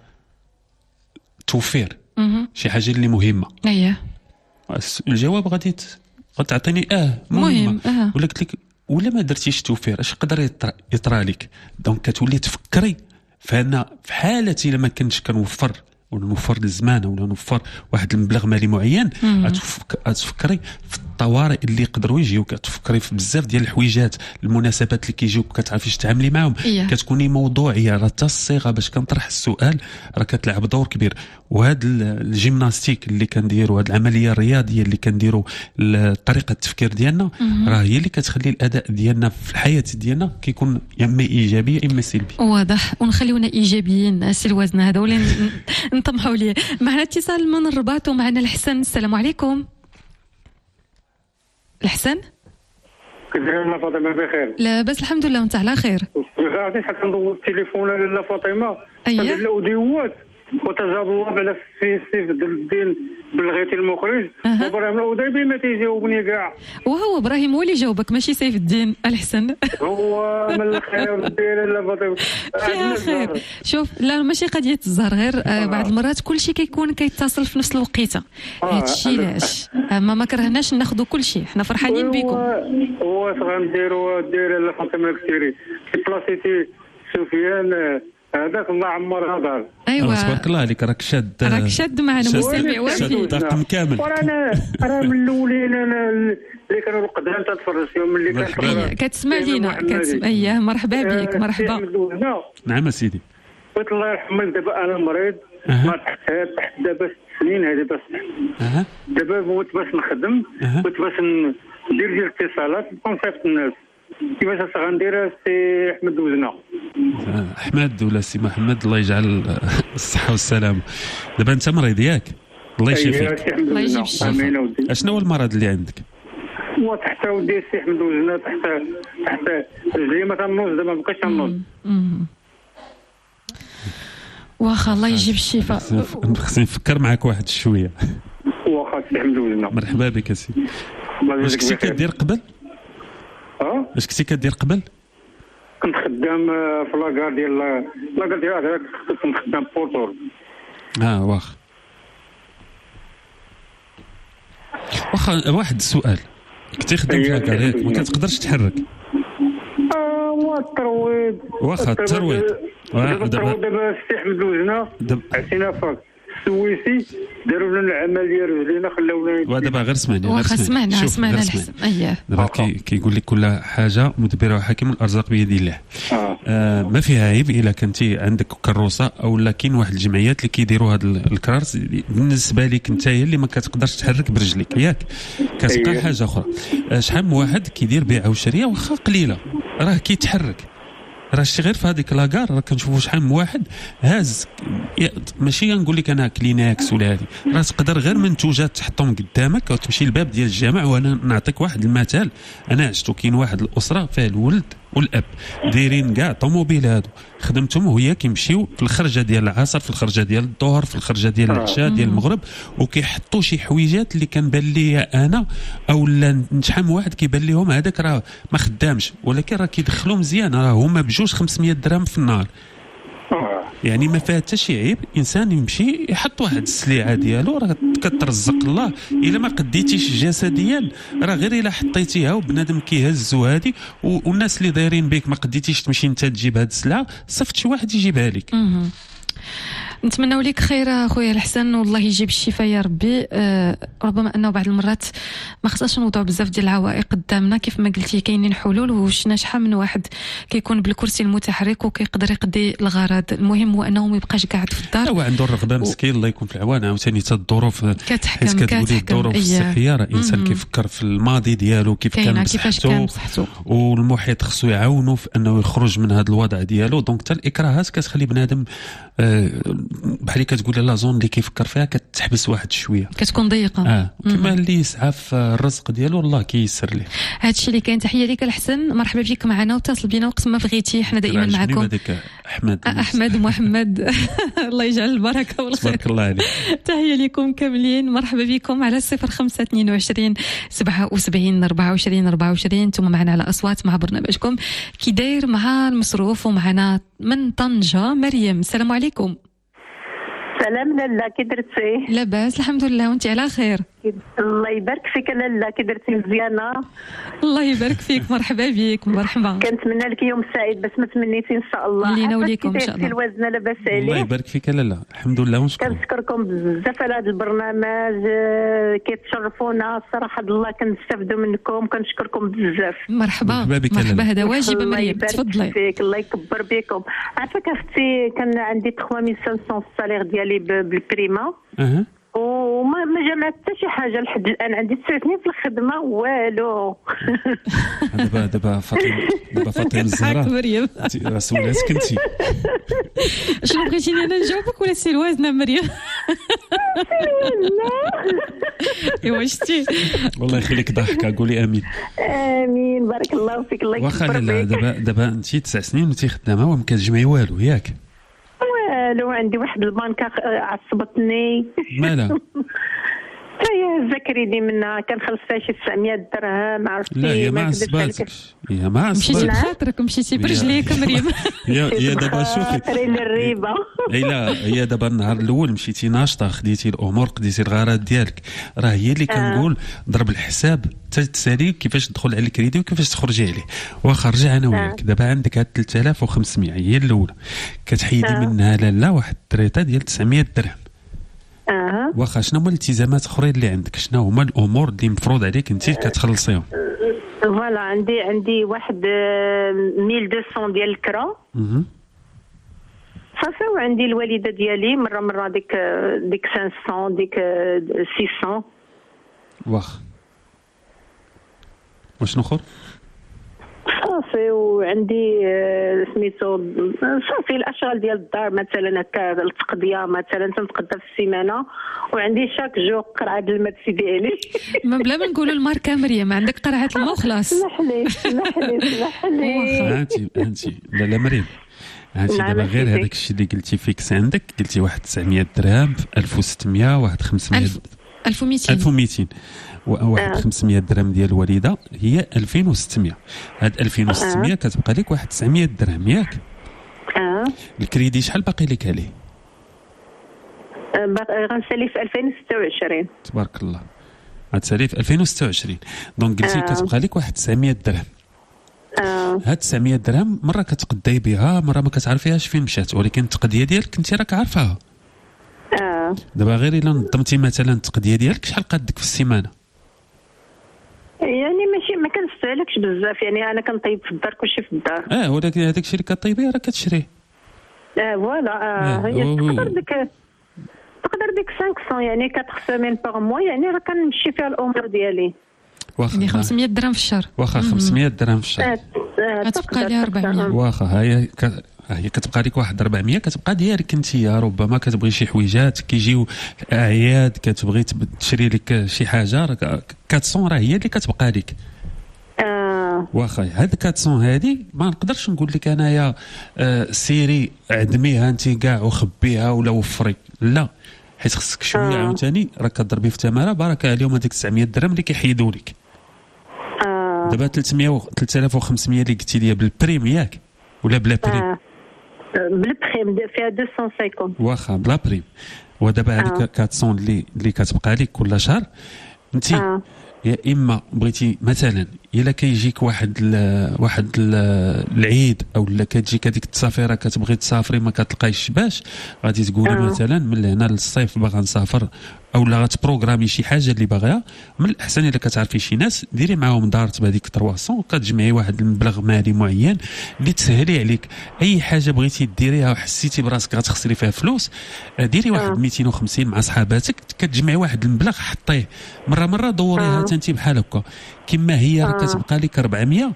توفير شي حاجه اللي مهمه، اييه الجواب غادي غتعطيني اه مهم أه. ولا قلت لك ولا ما درتيش توفير اش يقدر يطرى لك. دونك كتولي تفكري فانا في حالتي لما كنتش كنوفر ولا نوفر الزمان ولا نوفر واحد المبلغ مالي معين، غتفكري في الطوارئ اللي يقدروا يجيو، كتفكري في بزاف ديال الحويجات المناسبات اللي كيجيوك كتعرفيش تتعاملي معهم. إيه. كتكوني موضوعيه. راه حتى الصيغه باش كنطرح السؤال راه كتلعب دور كبير. وهذا الجيمناستيك اللي كنديروا، هذه العمليه الرياضيه اللي كنديروا، طريقه التفكير ديالنا راه هي اللي كتخلي الاداء ديالنا في الحياه ديالنا كيكون يا اما ايجابي يا اما سلبي. واضح. ونخليونا ايجابيين سي الوزن هذا ولا نطمحوا ليه. معنا اتصال من الرباط ومعنا الحسن. السلام عليكم الحسن. كيفاش فاطمه؟ بخير لاباس الحمد لله وانت على خير. غادي حتى ندور التليفون لاله فاطمه. اييه الاوديوات وتجاوب على في سيف الدين بلغيتي المخرج أه. ابراهيم الأوديبي ما تيجاوبني كاع. وهو ابراهيم هو اللي جاوبك ماشي سيف الدين الحسن. هو من الخير ديال لا فاطمه فيها خير. شوف لا ماشي قضيه الزهر غير آه. بعض المرات كل شيء كيكون كيتصل في نفس الوقيته. آه. هذا الشيء علاش اما ما كرهناش ناخذوا كل شيء، حنا فرحانين بكم. هو اش غنديروا دير لا فاطمه كثيري بلاصيتي سفيان هذاك الله عمر هضر. ايوا تبارك الله عليك راك شاد راك شاد معنا مستمع وافي طاقم كامل. وانا راه من الاولين انا اللي كانوا القدام تتفرج فيهم ملي كان كتسمع لينا كتسمع. اييه مرحبا بك مرحبا. نعم سيدي. قلت الله يرحمك دابا انا مريض ما تحت تحت دابا ست سنين هذه بس اها دابا بغيت باش نخدم بغيت باش ندير ديال الاتصالات نصيفط الناس كيفاش غندير سي احمد وزنه. احمد ولا سي محمد الله يجعل الصحه والسلامه. دابا انت مريض ياك؟ الله يشفيك. الله يجيب الشفاء. اشنو هو المرض اللي عندك؟ هو تحت ودي سي احمد وزنه تحت تحت رجلي ما تنوض دابا ما بقيتش تنوض. واخا الله يجيب الشفاء. خصني نفكر معاك واحد شويه. واخا سي احمد وزنه. مرحبا بك سي. واش كنتي كدير قبل؟ اه واش كنتي كدير قبل؟ كنت خدام في لاكار ديال لاكار ديال هذاك كنت خدام بورتور. اه واخا واخا واحد السؤال، كنتي خدام في لاكار ياك ما كتقدرش تحرك؟ اه هو الترويض. واخا الترويض. دابا الترويض دابا السي احمد الوزنه عطينا فاك السويسي داروا لنا العمليه رجلينا خلاونا. ودابا غير سمعني غير سمعنا سمعنا الحسن. اييه دابا كيقول لك كل حاجه مدبره حكيم الارزاق بيد الله. آه. آه ما فيها عيب الا كنتي عندك كروسه او لا كاين واحد الجمعيات اللي كيديروا هذا الكرارس بالنسبه لك انت هي اللي ما كتقدرش تحرك برجليك ياك كتبقى أيه. حاجه اخرى. آه شحال من واحد كيدير بيع وشريه واخا قليله راه كيتحرك. راه شتي غير في هذيك لاكار راه كنشوفوا شحال من واحد هاز ماشي نقول لك انا كليناكس ولا هذه راه تقدر غير منتوجات تحطهم قدامك وتمشي للباب ديال الجامع. وانا نعطيك واحد المثال انا عشتو. كاين واحد الاسره فيها الولد والاب دايرين كاع طوموبيل هادو خدمتهم وهي كيمشيو في الخرجه ديال العصر في الخرجه ديال الظهر في الخرجه ديال العشاء ديال المغرب وكيحطوا شي حويجات اللي كنبان لي انا او شحال من واحد كيبان لهم هذاك راه ما خدامش ولكن راه كيدخلوا مزيان راه هما بجوج خمسمية درهم في النهار. يعني ما فيها حتى شي عيب انسان يمشي يحط واحد السلعه ديالو راه كترزق الله. الا ما قديتيش جسديا راه غير الا حطيتيها وبنادم كيهزو هذه والناس اللي دايرين بك ما قديتيش تمشي انت تجيب هذه السلعه صيفط شي واحد يجيبها لك. نتمنوا لك خير اخويا الحسن والله يجيب الشفاء يا ربي. أه ربما انه بعض المرات ما خصناش نوضعوا بزاف ديال العوائق قدامنا كيف ما قلتي كاينين حلول وشنا شحال من واحد كيكون بالكرسي المتحرك وكيقدر يقضي الغرض. المهم هو انه ما يبقاش قاعد في الدار. هو عنده الرغبه مسكين الله يكون في العوان. عاوتاني حتى الظروف كتحكم كتقولي الظروف الصحيه راه الانسان كيفكر في الماضي ديالو كيف كان بصحته والمحيط خصو يعاونوا في انه يخرج من هذا الوضع ديالو. دونك حتى الاكراهات كتخلي بنادم أه بحال كتقول لا زون اللي كيفكر فيها كتحبس واحد شويه كتكون ضيقه. اه كما اللي يسعى في الرزق ديالو الله كييسر ليه. هادشي اللي كاين. تحيه ليك الحسن مرحبا بك معنا واتصل بينا وقت ما بغيتي حنا دائما معكم. احمد احمد محمد الله يجعل البركه والخير. تبارك الله عليك. تحيه لكم كاملين مرحبا بكم على صفر خمسة اثنين وعشرين سبعة وسبعين أربعة وعشرين أربعة وعشرين. ثم معنا على اصوات مع برنامجكم كي داير مع المصروف. ومعنا من طنجه مريم. السلام عليكم. سلام لالا كي درتي؟ لاباس الحمد لله وانت على خير؟ الله يبارك فيك لالا كي درتي مزيانه؟ الله يبارك فيك مرحبا بك مرحبا. كنتمنى لك يوم سعيد بس ما تمنيتي ان شاء الله. لينا وليكم ان شاء الله. الوزن لاباس عليك؟ الله يبارك فيك لالا الحمد لله ونشكرك. كنشكركم بزاف على هذا البرنامج كيتشرفونا الصراحه الله كنستافدوا منكم كنشكركم بزاف. مرحبا مرحبا بك مرحبا هذا واجب مريم تفضلي. فيك الله يكبر بكم. عافاك اختي كان عندي ثلاثة آلاف وخمسمية الصالير ديالي بالبريما اها وما ما جمعت حتى شي حاجه لحد الان. عندي تسع سنين في الخدمه والو. دابا دابا فاطمه دابا فاطمه الزهراء مريم راسولات كنتي شنو بغيتيني انا نجاوبك ولا سي الوازنه مريم؟ ايوا شتي والله يخليك ضحكه قولي امين. امين بارك الله فيك الله يكبر واخا لا دابا دابا انت تسع سنين وانت خدامه وما كتجمعي والو ياك؟ والو عندي واحد البنكه عصبتني. مالها؟ هي زكريني منها كنخلص فيها شي تسعمية درهم عرفتي. لا هي ما عصباتكش هي ما عصباتكش. مشيتي بخاطرك مشيتي برجليك مريم. هي هي دابا شوفي خاطري للريبه. اي لا هي دابا النهار الاول مشيتي ناشطه خديتي الامور قديتي الغرض ديالك راه هي اللي كنقول ضرب الحساب حتى تسالي كيفاش تدخل على الكريدي وكيفاش تخرجي عليه. واخا رجع انا وياك دابا عندك هاد ثلاثة آلاف وخمسمية هي الاولى كتحيدي منها لالا واحد الطريطه ديال تسعمية درهم. اها واخا شنو هما الالتزامات اخرين اللي عندك؟ شنو هما الامور اللي مفروض عليك انت كتخلصيهم؟ فوالا عندي عندي واحد ألف ومئتين ديال الكرا صافي وعندي الوالده ديالي مره مره ديك ديك خمسمية ديك ستمية. واخا وشنو اخر؟ صافي وعندي سميتو صافي الاشغال ديال الدار مثلا هكا التقضيه مثلا تنتقضى في السيمانه وعندي شاك جو قرعه الماء ديالي. ما بلا ما نقولوا الماركه مريم عندك قرعه الماء وخلاص. اسمح لي اسمح لي اسمح لي. انتي انتي لا لا مريم هاتي دابا غير هذاك الشيء اللي قلتي فيكس عندك قلتي واحد تسعمية درهم ألف وستمية واحد خمسمية ألف ومئتين ألف ومئتين واحد آه. خمسمية درهم ديال الوالده هي ألفين وستمية. هاد ألفين وستمية آه. كتبقى لك واحد تسعمية درهم ياك؟ اه الكريدي شحال باقي لك عليه؟ باقي غنسالي في ألفين وستة وعشرين. تبارك الله غتسالي في ألفين وستة وعشرين دونك قلتي آه. كتبقى لك واحد تسعمية درهم. اه هاد تسعمية درهم مره كتقداي بها مره ما كتعرفيهاش فين مشات ولكن التقديه ديالك انت راك عارفاها. اه دابا غير الا نظمتي مثلا التقديه ديالك شحال قادك في السيمانه؟ يعني ماشي ما كنستهلكش بزاف يعني انا كنطيب في الدار كلشي في الدار. اه ولكن هذاك الشيء اللي كطيبيه راه كتشريه. اه فوالا اه هي تقدر ديك تقدر ديك خمسمية يعني كتخسمين باغ موا يعني راه كنمشي فيها الامور ديالي. واخا خمسمية درهم في الشهر. واخا خمسمية درهم في الشهر غتبقى لها أربعمية. واخا هي هي كتبقى لك واحد أربعمية كتبقى ديالك انت. ربما كتبغي شي حويجات كيجيو اعياد كتبغي تشري لك شي حاجه مئتين راه هي اللي كتبقى لك. اه واخا هاد مئتين هادي ما نقدرش نقول لك انايا آه سيري عدميها انت كاع وخبيها ولا وفري لا حيت خصك شويه عاوتاني راه كضربي في ثمنها بركه عليهم هذيك تسعمية درهم اللي كيحيدوا لك. اه دابا ثلاثمية ثلاثة آلاف وخمسمية اللي قلتي لي بالبريم ياك ولا بلا بريم؟ آه. بالبخيم فيها مئتين وخمسين. واخا بلا بريم. ودابا هذيك آه. كاتسون اللي اللي كتبقى لك كل شهر انت آه. يا اما بغيتي مثلا الا كيجيك واحد ال واحد ال العيد او لا كتجيك هذيك التسافيره كتبغي تسافري ما كتلقايش باش غادي تقولي آه. مثلا من هنا للصيف باغا نسافر او لا غتبروغرامي شي حاجه اللي باغيها. من الاحسن الا كتعرفي شي ناس ديري معاهم دارت بهذيك ثلاثمية وكتجمعي واحد المبلغ مالي معين اللي تسهلي عليك اي حاجه بغيتي ديريها وحسيتي براسك غتخسري فيها فلوس. ديري واحد آه. مئتين وخمسين مع صحاباتك كتجمعي واحد المبلغ حطيه مره مره دوريها آه. انت بحال هكا كما هي راه آه. كتبقى لك أربعمية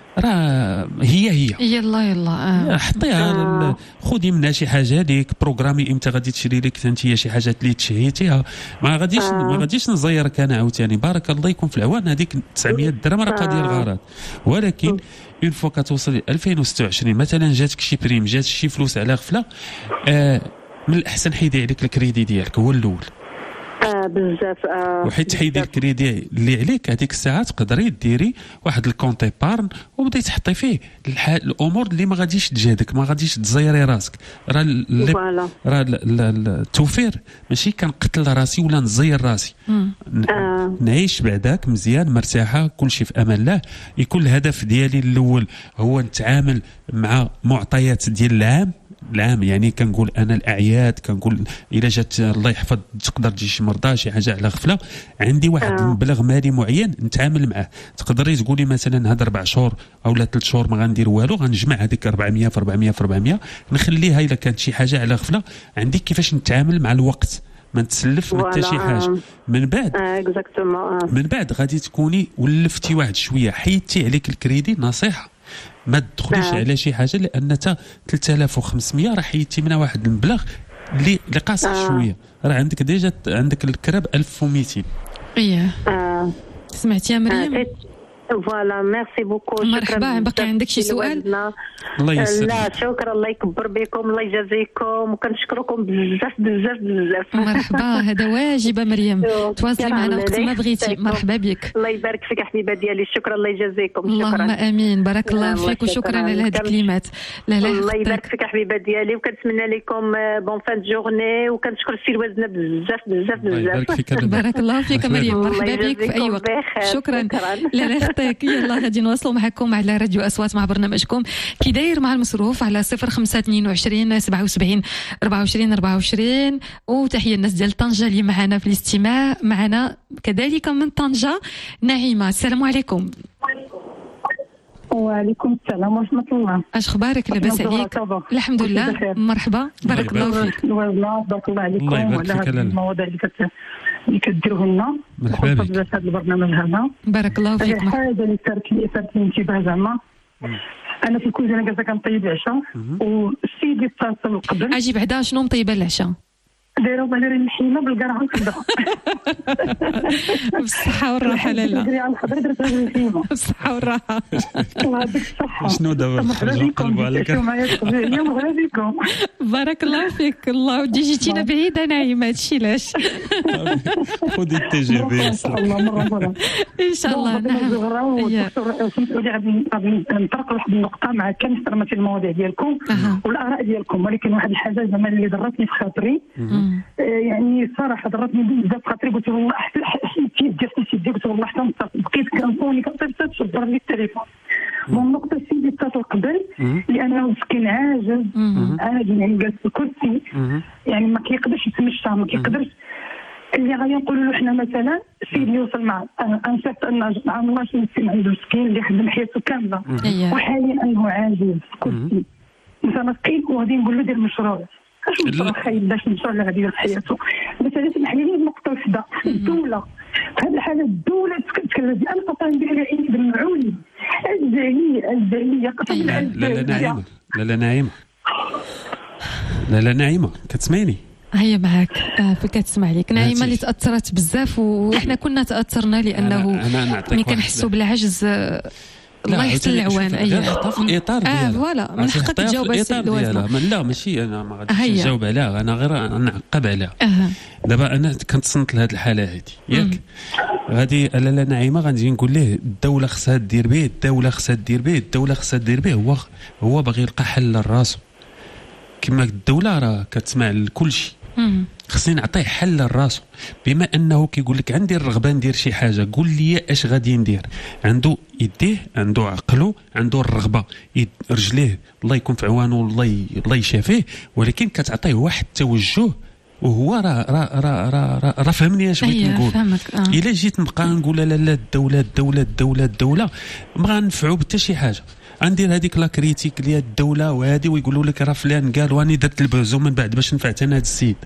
راه هي هي يلا يلا آه. حطيها آه. خذي منها شي حاجه هذيك بروغرامي امتى غادي تشري لك انت شي حاجات اللي تشهيتيها. ما غاديش آه. ما غاديش نزيرك انا عاوتاني بارك الله يكون في العوان هذيك تسعمية درهم راه قضيه الغرض. ولكن اون فوا كتوصل ألفين وستة وعشرين مثلا جاتك شي بريم جات شي فلوس على غفله آه من الاحسن حيدي عليك الكريدي ديالك هو الاول. اه بزاف. اه وحيت تحيدي الكريدي اللي عليك هذيك الساعه تقدري ديري واحد الكونت ايبارن وبداي تحطي فيه الامور اللي ما غاديش تجهدك ما غاديش تزيري راسك. راه فوالا. راه التوفير ماشي كنقتل راسي ولا نزير راسي. آه. نعيش بعداك مزيان مرتاحه كلشي في امان الله. يكون الهدف ديالي الاول هو نتعامل مع معطيات ديال العام العام يعني كنقول انا الاعياد كنقول الا جات الله يحفظ تقدر تجي شي مرضى شي حاجه على غفله عندي واحد آه. المبلغ مالي معين نتعامل معاه. تقدري تقولي مثلا هاد اربع شهور او لا ثلاث شهور ما غندير والو غنجمع هذيك أربعمية في أربعمية في أربعمية نخليها الا كانت شي حاجه على غفله عندي كيفاش نتعامل مع الوقت ما نتسلف حتى شي حاجه. من بعد اه اكزاكتومون. من بعد غادي تكوني ولفتي واحد شويه حيدتي عليك الكريدي. نصيحه ما تدخليش آه. على شي حاجه لان تا ثلاثة آلاف وخمسمية راه حيدتي منها واحد المبلغ اللي اللي قاصح آه. شويه. راه عندك ديجا عندك الكراب ألف ومئتين. ايه اه سمعتي يا مريم؟ آه. فوالا ميرسي بوكو. مرحبا. باقي عندك شي سؤال؟ الله يسلمك. لا شكرا الله يكبر بكم الله يجازيكم وكنشكركم بزاف بزاف بزاف. مرحبا. هذا واجب مريم تواصلي معنا وقت ما بغيتي. مرحبا بك. الله يبارك فيك حبيبه ديالي. شكرا الله يجازيكم. اللهم شكرا امين. بارك الله فيك وشكرا على هذه الكلمات. لا لا الله يبارك فيك حبيبه ديالي وكنتمنى لكم بون فان جورني وكنشكر السي وزنه بزاف بزاف بزاف. بارك الله فيك مريم. مرحبا بك في اي وقت. شكرا. لا لا خطيك. يلا غادي نواصلوا معكم على راديو أصوات مع برنامجكم كي داير مع المصروف على صفر خمسة اثنين وعشرين سبعة وسبعين أربعة وعشرين أربعة وعشرين. وتحية الناس ديال طنجة اللي معنا في الاستماع. معنا كذلك من طنجة نعيمة. السلام عليكم. وعليكم السلام ورحمة الله. اش اخبارك؟ لاباس عليك؟ الحمد لله. مرحبا. بارك الله فيك. بارك الله عليكم وعلى هذه المواضيع اللي كت اللي كديروه لنا. مرحبا بك. بزاف هذا البرنامج هذا. بارك الله فيك. الحاجه اللي صارت لي صارت لي انتباه زعما انا في الكوزينه جالسه كنطيب العشاء والسيد اتصل قبل اجي بعدا شنو مطيبه العشاء؟ دايره دايره الحيمه بالقرعه الخضراء. بالصحه والراحه. لالا القرعه الخضراء درتها بالحيمه بالصحه والراحه. الله يعطيك الصحه. شنو دابا خرجوا قلبوا على الكرع. بارك الله فيك. الله ودي جيتينا بعيده نايمه هادشي علاش. خذي التي جي بي ان شاء الله مره مره ان شاء الله. نعم غادي نطرق واحد النقطه مع كامل احتراماتي المواضيع ديالكم والاراء ديالكم ولكن واحد الحاجه زعما اللي ضرتني في خاطري يعني صراحه ضرتني بزاف في خاطري. قلت والله حيت ديال سيدي قلت والله حتى بقيت كنصوني كنطيب شبر لي التليفون. والنقطه سيدي اتصل قبل لانه مسكين عاجز عاجز يعني جالس في الكرسي يعني ما كيقدرش يتمشى ما كيقدرش اللي غادي نقولوا له حنا مثلا سيدي يوصل مع انشات ان عام الله شي عنده مسكين اللي خدم حياته كامله وحاليا انه عاجز في كرسي متنقل وغادي نقول له دير مشروع. اش مشروع خايب باش المشروع اللي غادي يدير في حياته. بس علاش تسمح لي نقطه وحده الدوله في هذه الحاله الدوله تكلم بان القطاع ديالها عيني بالمعوني الجاليه الجاليه قسم لا لا نعيمه لا لا نعيمه لا لا نعيمه كتسمعيني؟ هيا معاك. آه كتسمع لك نعيمه اللي تاثرت بزاف وإحنا كنا تاثرنا لانه ملي كنحسوا بالعجز. الله يحسن العوان. اي حطها في اطار ديالها. اه فوالا من حقك تجاوب على السؤال ديالها. لا ماشي انا ما غاديش نجاوب عليها انا غير نعقب عليها. أه. دابا انا كنتصنت لهاد الحاله هذه ياك غادي لا لا نعيمه غادي نقول ليه الدوله خصها دير به الدوله خصها دير به الدوله خصها دير به هو هو باغي يلقى حل لراسو كما الدوله راه كتسمع لكل شيء. خصني نعطيه حل لراسو، بما انه كيقول لك عندي الرغبه ندير شي حاجه، قول لي اش غادي ندير. عنده يديه، عنده عقله، عنده الرغبه، يد رجليه الله يكون في عوانه، الله الله يشافيه، ولكن كتعطيه واحد التوجه وهو راه راه راه راه راه فهمني اش بغيت نقول. آه. الا جيت نبقى نقول لا لا الدوله الدوله الدوله الدوله ما غنفعوا حتى شي حاجه. غندير هذيك لا كريتيك ديال الدوله وهذه ويقولوا لك راه فلان قال واني درت البوزو من بعد باش نفعت انا هذا السيد.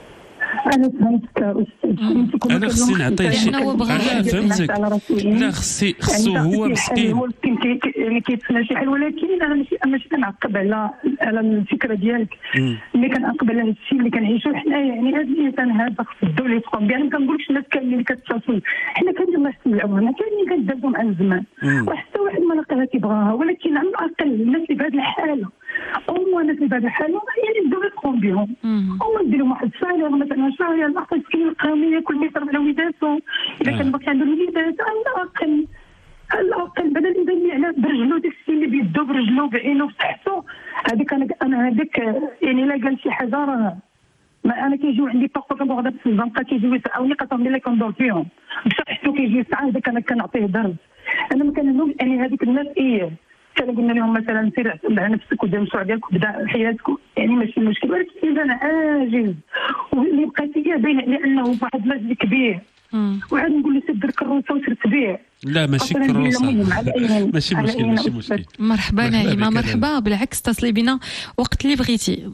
انا فهمتك استاذ، انا خصني نعطيه شي انا فهمتك. لا خصي خصو هو مسكين يعني كيتسنى شي حل، ولكن انا ماشي ماشي كنعقب على على الفكره ديالك اللي كنعقب على هذا الشيء اللي كنعيشوا حنا. يعني هذا الانسان هذا خص الدوله يتقوم بها. انا ما كنقولكش الناس كاملين اللي كتصل، حنا كاين الله يسمعوا لنا، كاينين كندابوا مع الزمان وحتى واحد ما لقاها كيبغاها، ولكن على الاقل الناس اللي بهذه الحاله او الناس اللي بهذه الحاله يعني الدوله تقوم بهم، او نديروا واحد الصالير مثلا شهريه الاخر السكين القوميه كل ما يصرف على وليداتو اذا كان باقي عنده الوليدات على الاقل على الاقل بدل يبني على برجلو داك الشيء اللي بيدو برجلو بعينو بصحتو. هذيك انا انا هذاك يعني لا قال شي حاجه راه ما انا كيجيو عندي طاقه كنبغى في الزنقه كيجيو يسعوني قسم بالله كندور فيهم بصحتو كيجي يسعى. هذاك انا كنعطيه درس. انا ما كنلومش يعني هذيك الناس ايه كانوا قلنا لهم مثلا سير اعتمد على نفسك ودير المشروع ديالك وبدا حياتك يعني ماشي مشكل، ولكن اذا انا عاجز واللي بقيت ليا باين عليه انه واحد المجد كبير وعاد نقول له سد الكروسه وترتبيع. لا ماشي كروسه ماشي مشكل ماشي مشكل. مرحبا نعيمه، مرحبا بالعكس اتصلي بنا وقت اللي بغيتي.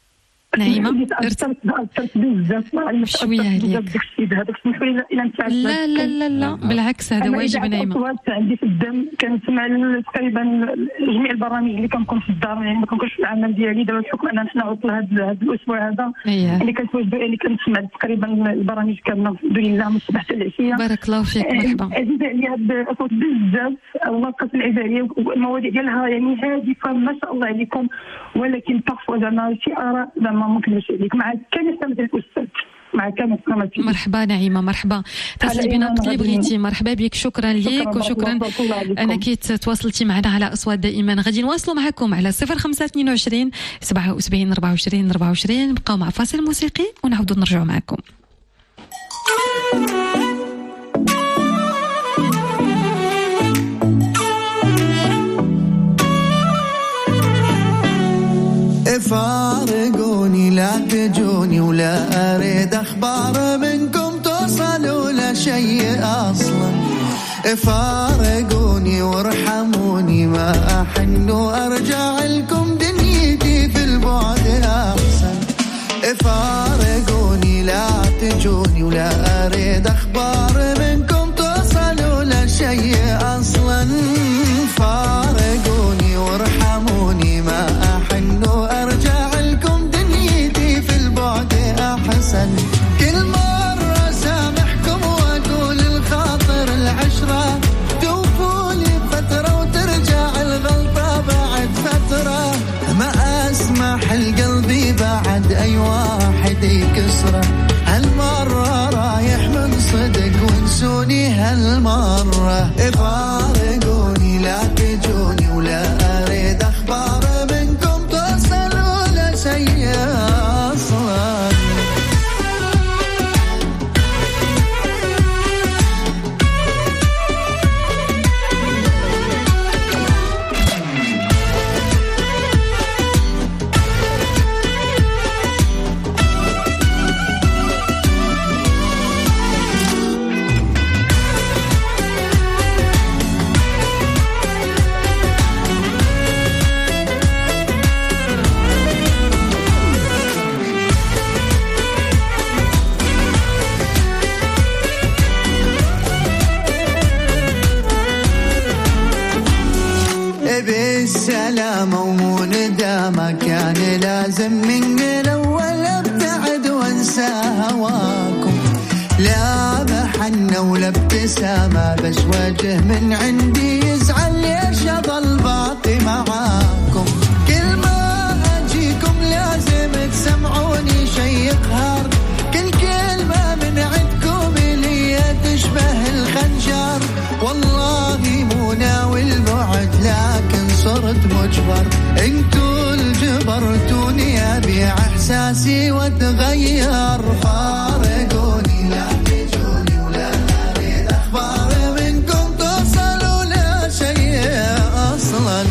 نعيمه ارتبت بزاف شويه عليك. هذاك سمحوا لي الى نتعرف. لا لا لا لا بالعكس هذا واجب نعيمه. عندي في الدم كنسمع تقريبا جميع البرامج اللي كنكون في الدار، يعني ما كنكونش في العمل ديالي دابا بحكم ان حنا عطل هذا الاسبوع هذا اللي كنتواجد اللي كنسمع تقريبا البرامج كامله الحمد لله من الصباح حتى العشيه. بارك الله فيك. مرحبا. عزيزه عليا هذا الصوت بزاف، الله قسم العباريه والمواضيع ديالها يعني هادفه ما شاء الله عليكم، ولكن طفوا زعما شي اراء زعما ممكن نمشي عليك مع كامل احترامات الاستاذ مع كامل احتراماتي. مرحبا نعيمه، مرحبا اتصلي بنا وقت اللي بغيتي. مرحبا بك، شكرا ليك وشكرا انك تواصلتي معنا على اصوات دائما. غادي نواصلوا معكم على صفر خمسة اثنين وعشرين سبعة وسبعين أربعة وعشرين أربعة وعشرين. نبقاو مع فاصل موسيقي ونعاودوا نرجعوا معكم. فارقوني لا تجوني ولا أريد أخبار منكم توصلوا لشيء أصلا. فارقوني وارحموني ما أحن وأرجع لكم دنيتي في البعد أحسن. فارقوني لا تجوني ولا أريد أخبار منكم توصلوا لشيء أصلا. فارقوني وارحموني ما أحن وأرجع لكم دنيتي في البعد أحسن. كل مرة سامحكم وأقول الخاطر العشرة، توفولي فترة وترجع الغلطة بعد فترة. ما أسمح القلبي بعد أي واحد يكسره. هالمرة رايح من صدق وانسوني هالمرة. فارقوني لا تجوني ولا أريد أخبار منكم توصلوا لشيء أصلا. بالسلامة ومو ندامة، كان لازم من الأول ابتعد وانسى هواكم. لا محنة ولا ابتسامة بس وجه من عندي يزعل ليش أضل باقي معاكم. كل ما أجيكم لازم تسمعوني شي يقهر. كل كلمة من عندكم اللي تشبه الخنجر. والله مو ناوي البعد لكن صرت مجبر. انتوا الجبرتوني الديار فارقوني لا تجوني ولا أريد أخبار منكم توصل ولا شيء أصلا.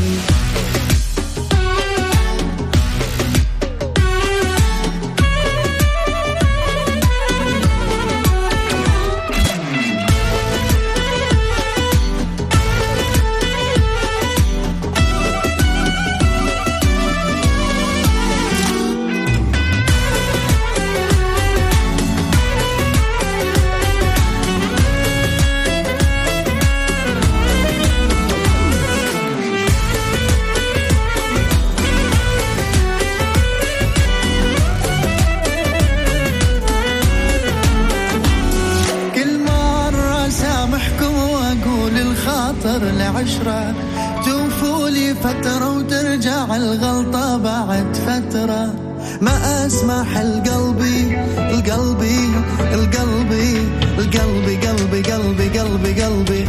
العشرة توفوا لي فترة وترجع الغلطة بعد فترة. ما أسمح القلبي القلبي القلبي القلبي قلبي قلبي قلبي قلبي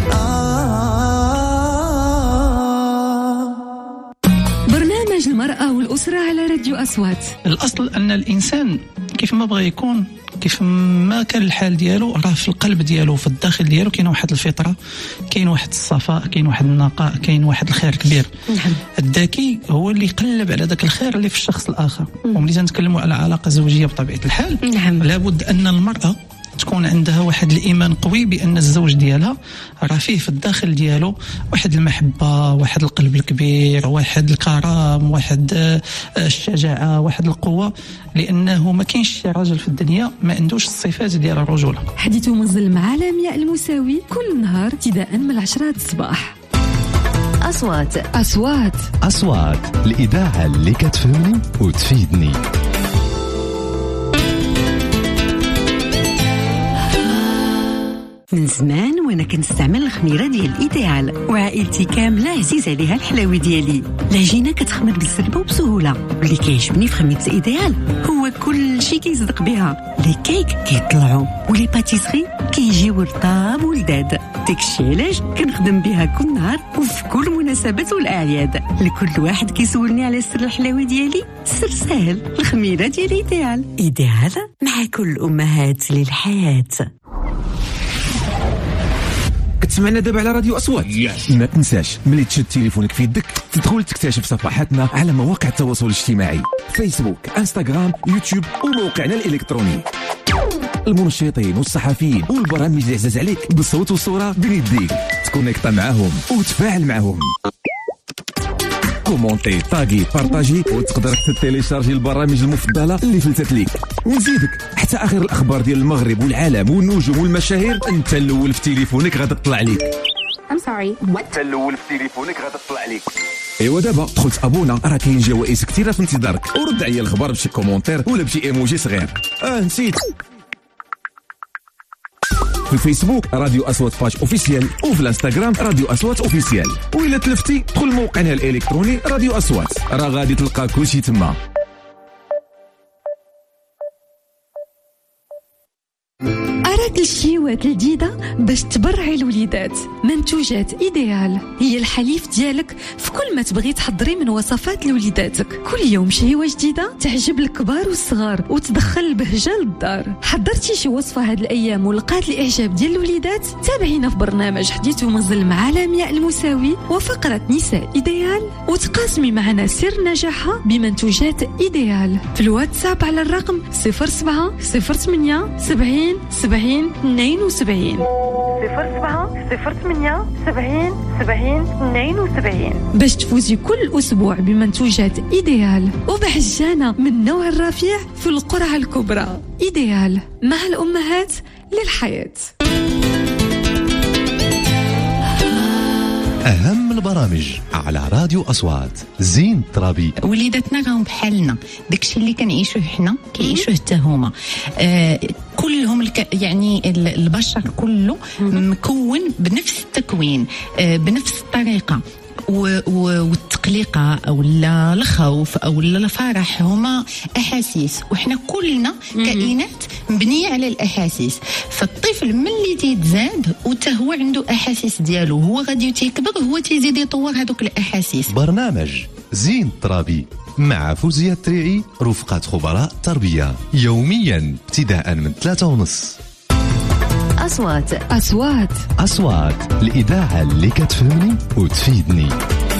آه. برنامج المرأة والأسرة على راديو أصوات. الأصل أن الإنسان كيف ما بغى يكون كيف ما كان الحال ديالو راه في القلب ديالو في الداخل ديالو كاين واحد الفطره، كاين واحد الصفاء، كاين واحد النقاء، كاين واحد الخير كبير. نعم. الذكي هو اللي يقلب على ذاك الخير اللي في الشخص الاخر. وملي تنتكلموا على علاقه زوجيه بطبيعه الحال نعم. لابد ان المراه تكون عندها واحد الايمان قوي بان الزوج ديالها راه فيه في الداخل ديالو واحد المحبه، واحد القلب الكبير، واحد الكرم، واحد الشجاعه، واحد القوه، لانه ما كاينش شي راجل في الدنيا ما عندوش الصفات ديال الرجوله. حديث منزل مع لمياء المساوي كل نهار ابتداء من العشرة الصباح. أصوات أصوات أصوات الإذاعة اللي كتفهمني وتفيدني. من زمان وانا كنستعمل الخميره ديال ايديال، وعائلتي كامله عزيز عليها الحلاوي ديالي. العجينه كتخمر بالسربه وبسهوله، واللي كيعجبني في خميره ايديال هو كل شيء كيصدق بها. لي كيك كيطلعوا ولي باتيسري كيجيو رطاب ولذاذ. داكشي علاش كنخدم بها كل نهار وفي كل المناسبات والاعياد. لكل واحد كيسولني على سر الحلاوه ديالي، سر سهل، الخميره ديال ايديال. ايديال مع كل الامهات للحياه. كتسمعنا دابا على راديو أصوات. yes. ما تنساش ملي تشد تليفونك في يدك تدخل تكتشف صفحاتنا على مواقع التواصل الاجتماعي، فيسبوك، انستغرام، يوتيوب وموقعنا الإلكتروني. المنشطين والصحفيين والبرامج اللي عزاز عليك بالصوت والصورة بين يديك، تكونيكتا معاهم وتفاعل معاهم. كومونتي، طاغي، بارطاجي، وتقدر حتى تيليشارجي البرامج المفضله اللي فلتت ليك. ونزيدك حتى اخر الاخبار ديال المغرب والعالم والنجوم والمشاهير انت الاول في تليفونك غادي تطلع ليك. I'm sorry what؟ انت الاول في تليفونك غادي تطلع ليك. ايوا دابا دخلت ابونا، راه كاين جوائز كثيره في انتظارك، ورد عليا الخبر بشي كومونتير ولا بشي ايموجي صغير. اه نسيت، في الفيسبوك راديو أصوات باج أوفيسيال، وفي الانستغرام راديو أصوات أوفيسيال، وإلا تلفتي دخل موقعنا الإلكتروني راديو أصوات، راه غادي تلقى كلشي تما. أراك الشيوات الجديدة باش تبرعي الوليدات. منتوجات إيديال هي الحليف ديالك في كل ما تبغي تحضري من وصفات لوليداتك. كل يوم شهيوة جديدة تعجب الكبار والصغار وتدخل البهجة للدار. حضرتي شي وصفة هاد الأيام ولقات الإعجاب ديال الوليدات؟ تابعينا في برنامج حديث ومنزل مع لمياء المساوي وفقرة نساء إيديال، وتقاسمي معنا سر نجاحها بمنتوجات إيديال في الواتساب على الرقم صفر سبعة صفر ثمانية سبعين سبعين اثنين وسبعين صفر سبعة صفر ثمانية سبعين سبعين اثنين وسبعين باش تفوزي كل أسبوع بمنتوجات إيديال وبحجانة من نوع الرفيع في القرعة الكبرى. إيديال مع الأمهات للحياة. أهم البرامج على راديو أصوات. زين ترابي. وليداتنا راهم بحالنا، داكشي اللي كنعيشوه حنا كيعيشوه حتى هما. آه كلهم الك... يعني البشر كله مكون بنفس التكوين، آه بنفس الطريقة، و... و... والتقليقة أو الخوف أو الفرح هما أحاسيس، وإحنا كلنا كائنات مبنية على الأحاسيس. فالطفل ملي تيتزاد وتهو عنده أحاسيس ديالو، هو غادي تيكبر هو تيزيد يطور هذوك الأحاسيس. برنامج زين الترابي مع فوزية التريعي رفقة خبراء تربية يوميا ابتداء من ثلاثة ونص. أصوات أصوات أصوات الإذاعة اللي كتفهمني وتفيدني.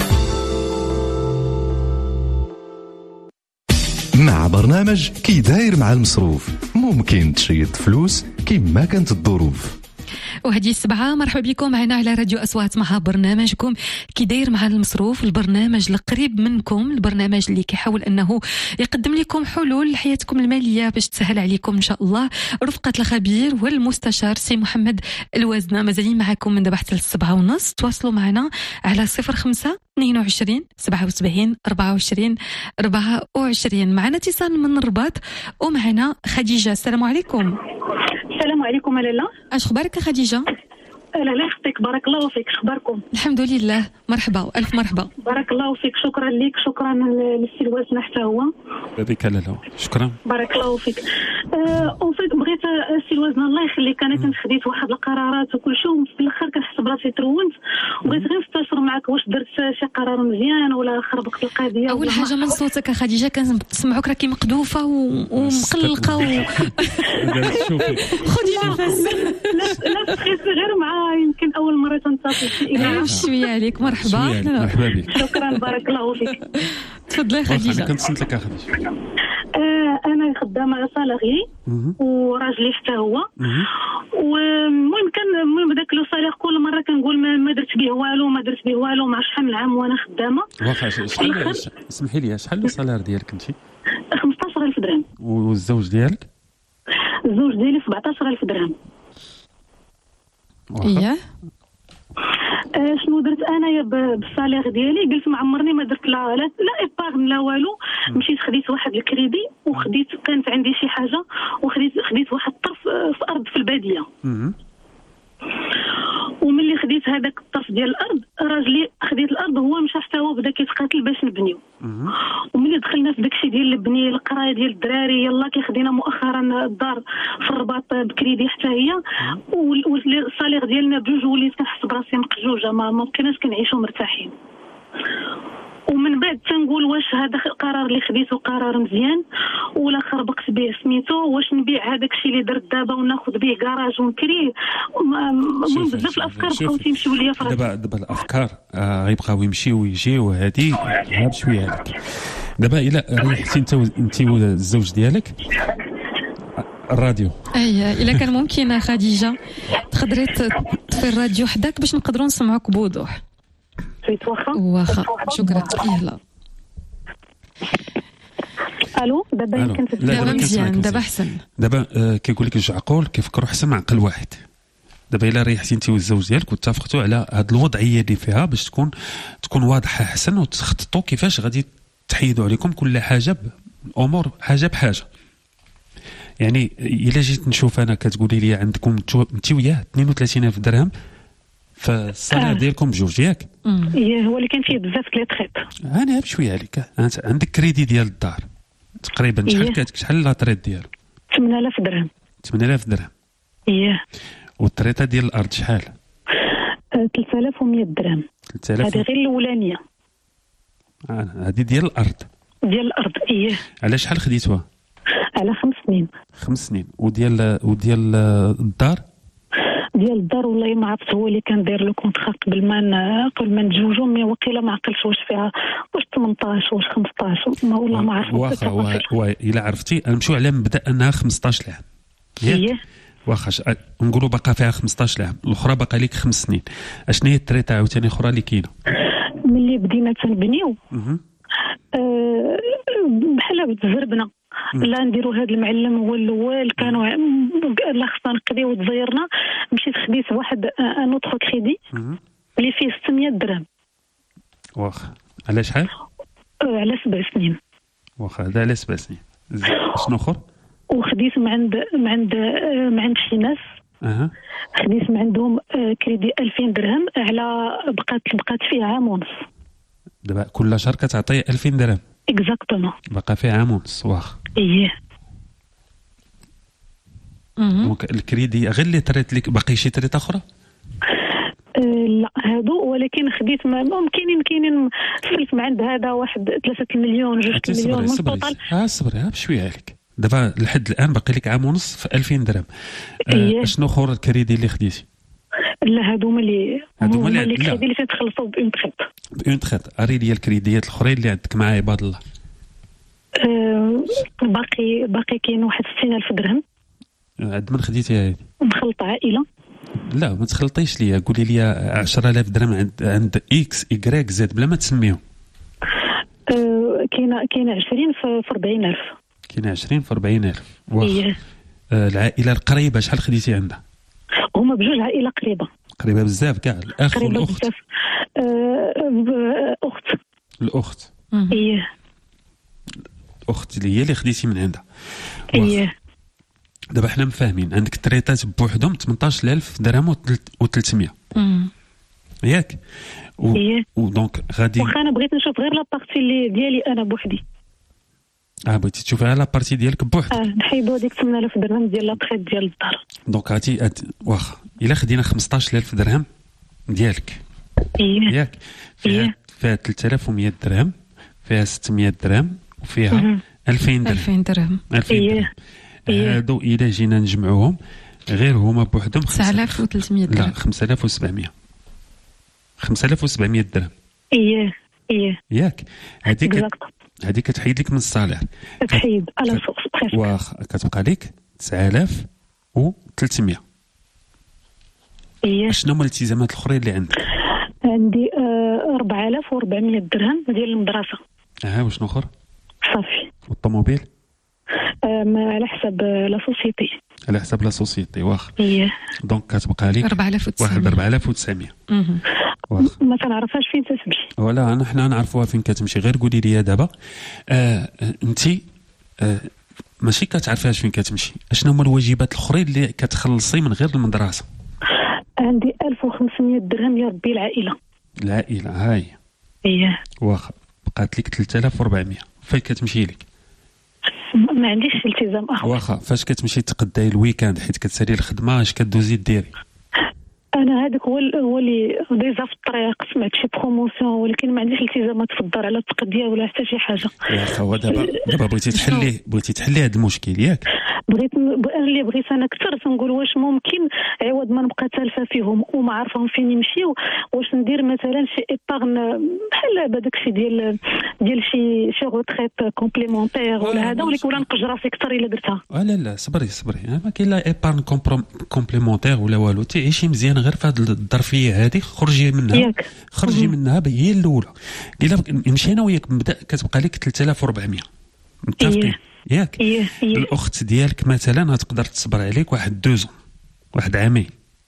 مع برنامج كي داير مع المصروف ممكن تشيط فلوس كما كانت الظروف. وهذه السبعة مرحبا بكم معنا على راديو أصوات مع برنامجكم كي داير مع المصروف، البرنامج القريب منكم، البرنامج اللي كيحاول أنه يقدم لكم حلول لحياتكم المالية باش تسهل عليكم إن شاء الله. رفقة الخبير والمستشار سي محمد الوازنة مازالين معكم من دابا حتى السبعة ونص. تواصلوا معنا على صفر خمسة اثنين وعشرين سبعة وسبعين أربعة وعشرين أربعة وعشرين. معنا اتصال من الرباط ومعنا خديجة. السلام عليكم. السلام عليكم لاله. اش اخبارك خديجه؟ لا يخطيك، بارك الله فيك. اخباركم؟ الحمد لله. مرحبا والف مرحبا. بارك الله فيك. شكرا لك. شكرا للسي الوازنة حتى هو. بك لاله. شكرا. بارك الله فيك. اون فيت بغيت السي الوازنة الله يخليك، انا كنت خديت واحد القرارات وكل شيء وفي الاخر كنحس براسي ترونت، بغيت غير نستشر معك واش درت شي قرار مزيان ولا خربقت القضيه. اول حاجه من صوتك خديجه كنسمعوك راكي مقذوفه ومقلقه و... شوفي خدي نفس. لا تخيس غير مع يمكن اول مره تنتصل الى شويه عليك. مرحبا. مرحبا بك. شكرا بارك الله فيك. تفضلي خديجه. كنت سنت لك خديجه. آه انا خدامه صالغي وراجلي حتى هو، والمهم كان المهم داك لو صالير كل مره كنقول ما, ما درت به والو ما درت به والو مع شحال من عام وانا خدامه. واخا شحال اسمحي لي شحال الصالير ديالك انت؟ خمسطاش ألف درهم. والزوج ديالك؟ الزوج ديالي سبعطاش ألف درهم. اييه. آه شنو درت انايا بالصالير ديالي؟ قلت ما عمرني ما درت لا لا, لا ايبارن لا والو. مشيت خديت واحد الكريدي وخديت كانت عندي شي حاجه وخديت خديت واحد الطرف في ارض في الباديه. وملي خديت هذاك الطرف ديال الارض راجلي خديت الارض هو مشى حتى هو بدا كيتقاتل باش نبنيو. وملي دخلنا في داكشي ديال البني القرايه ديال الدراري يلا كي خدينا مؤخرا الدار في الرباط بكريدي حتى هي، والصالير ديالنا بجوج وليت كنحس براسي مقجوجه ما ممكناش كنعيشوا مرتاحين. ومن بعد تنقول واش هذا القرار اللي خديته قرار مزيان ولا خربقت به سميتو، واش نبيع هذاك الشيء اللي درت دابا وناخذ به كراج ونكريه. المهم بزاف الافكار بقاو تيمشيو ليا في راسي. دابا دابا الافكار آه غيبقاو يمشيو ويجيو وهذه غير بشويه هذيك. دابا الا ريحتي انت انت والزوج ديالك الراديو. اي الا كان ممكن خديجه تقدري تطفي الراديو حداك باش نقدروا نسمعوك بوضوح. واخا واخا شكرا. يلا الو. دابا يمكن دابا مزيان. دابا احسن. دابا آه كيقول لك جوج عقول كيفكروا احسن من عقل واحد. دابا الا ريحتي انت والزوج ديالك واتفقتوا على هذه الوضعيه اللي فيها باش تكون تكون واضحه احسن وتخططوا كيفاش غادي تحيدوا عليكم كل حاجه امور حاجه بحاجه. يعني الا جيت نشوف انا كتقولي لي عندكم انت وياه اثنين وثلاثين ألف درهم فالصالير ديالكم بجوج ياك؟ ايه هو اللي كان فيه بزاف كلي تخيط. انا بشويه عليك. انت عندك كريدي ديال الدار تقريبا شحال كانت شحال لا تريد ديالو؟ ثمانية آلاف درهم. ثمانية آلاف درهم. ايه. والتريطه ديال الارض شحال؟ ثلاثة آلاف ومية درهم. ثلاثة آلاف. هذه غير الاولانيه. هذه ديال الارض. ديال الارض ايه. على شحال خديتوها؟ على خمس سنين. خمس سنين. وديال وديال الدار؟ ديال الدار والله ما عرفت هو اللي كان داير لو كونطرا قبل ما قبل ما نتزوجوا مي وقيله ما عقلش واش فيها واش ثمنطاش واش خمسطاش ما والله ما عرفت. واخا الا عرفتي نمشيو على مبدا انها خمسطاش عام. ايه واخا نقولوا باقا فيها خمسطاش عام الاخرى باقا لك خمس سنين. اشنو هي التريطه عاوتاني اخرى اللي كاينه؟ ملي بدينا تنبنيو أه بحال بتزربنا لا نديروا هذا المعلم هو الاول كانوا لا خصنا نقضيو وتزيرنا. مشيت خديت واحد ان اوتر كريدي اللي فيه ستمية درهم. واخا على شحال؟ على سبع سنين. واخا هذا على سبع سنين. شنو اخر؟ وخديت من عند من عند من عند شي ناس. اها خديت من عندهم كريدي ألفين درهم على بقات بقات فيه عام ونص. دابا كل شهر كتعطي ألفين درهم. اكزاكتومون. بقى فيه عام ونص. واخا. ايه. دونك الكريدي غير اللي تريت لك باقي شي تريت اخرى؟ أه لا هادو ولكن خديت ممكن كاينين سلف من عند هذا واحد ثلاثة المليون جوج المليون من التوتال. ها صبري ها بشويه عليك دابا لحد الان باقي لك عام ونص في ألفين درهم. إيه. آه شنو اخر الكريدي اللي خديتي؟ لا هادو هما اللي هادو هما اللي الكريدي اللي تخلصوا بأون تخيط. بأون تخيط اري لي الكريديات الاخرين اللي عندك مع عباد الله. أه باقي باقي كاين واحد ستين ألف درهم. عند من خديتيها هذه؟ مخلط عائله. لا ما تخلطيش ليا، قولي لي عشرة آلاف درهم عند عند اكس ايكغيك زد بلا ما تسميهم. أه كاينه كاينه عشرين في أربعين ألف. كاينه عشرين في أربعين ألف. واخا. أه العائله القريبه شحال خديتي عندها؟ هما بجوج عائله قريبه. قريبه بزاف كاع الاخ والاخت. أه اخت. الاخت. ايه. الاخت اللي هي اللي خديتي من عندها. ايه. دابا حنا مفاهمين عندك التريطات بوحدهم ثمنطاش ألف درهم وثلاثمية. ياك؟ و... إيه. ودونك غادي واخا انا بغيت نشوف غير لابارتي اللي ديالي انا بوحدي. اه بغيتي تشوفي على لابارتي ديالك بوحدك. اه نحيدو هذيك ثمانية آلاف درهم ديال لابخيت ديال الدار. دونك عرفتي أت... واخا الا خدينا خمسطاش ألف درهم ديالك. ايه. ياك؟ فيها إيه. فيها ثلاثة آلاف ومية درهم، فيها ستمية درهم، وفيها مم. ألفين درهم. ألفين درهم. ألفين درهم. إيه. هادو الا جينا نجمعوهم غير هما بوحدهم تسعة آلاف وثلاثمية درهم. لا خمسة آلاف وسبعمية. خمسة آلاف وسبعمية درهم. ايه ايه. ياك؟ هذيك Exact. هذيك كتحيد لك من الصالير. تحيد على سوق. واخا كتبقى لك تسعة آلاف وثلاثمية. ايه. شنو هما الالتزامات الاخرين اللي عندك؟ عندي آه أربعة آلاف وأربعمية درهم ديال المدرسه. اه وشنو اخر؟ صافي. والطوموبيل؟ آه على حساب لا سوسيتي. على حساب لا سوسيتي. واخا. ايه. دونك كتبقى لك أربعة آلاف وتسعمية. واحد أربعة آلاف وتسعمية. واخا. ما كنعرفهاش فين تتمشي. ولا انا حنا نعرفوها فين كتمشي، غير قولي لي دابا آه انت آه ماشي كتعرفيهاش فين كتمشي، اشنو هما الواجبات الاخرين اللي كتخلصي من غير المدرسه؟ عندي ألف وخمسمية درهم يا ربي العائله. العائله هاي. ايه. واخا بقات لك ثلاثة آلاف وأربعمية. فين كتمشي لك؟ ما عنديش التزام اخر. واخا فاش كتمشي تقداي الويكاند حيت كتسالي الخدمه اش كدوزي ديري؟ انا هذاك هو هو اللي ديزا في الطريق سمعت شي بروموسيون ولكن ما عنديش التزامات في الدار على التقديه ولا حتى شي حاجه. واخا ودابا دابا بغيتي تحلي بغيتي تحلي هذا المشكل ياك؟ بغيت اللي بغيت انا اكثر تنقول واش ممكن عوض ما نبقى تالفه فيهم وما عارفهم فين يمشيو، واش ندير مثلا شي ايبارن بحال هذاك الشيء ديال ديال شي شي روتريت كومبليمونتير ولا هذا ولكن ولا نقج راسي اكثر الا درتها. لا لا صبري صبري ما كاين لا ايبارن كومبليمونتير ولا والو، تعيشي مزيان غير في هذه الظرفيه هذه، خرجي منها ياك. خرجي منها هي الاولى. الا مشينا وياك مبدا كتبقى لك ثلاثة آلاف وأربعمية متفقين ياك؟ إيه. إيه. الاخت ديالك مثلا غتقدر تصبر عليك واحد دوزون واحد عامين.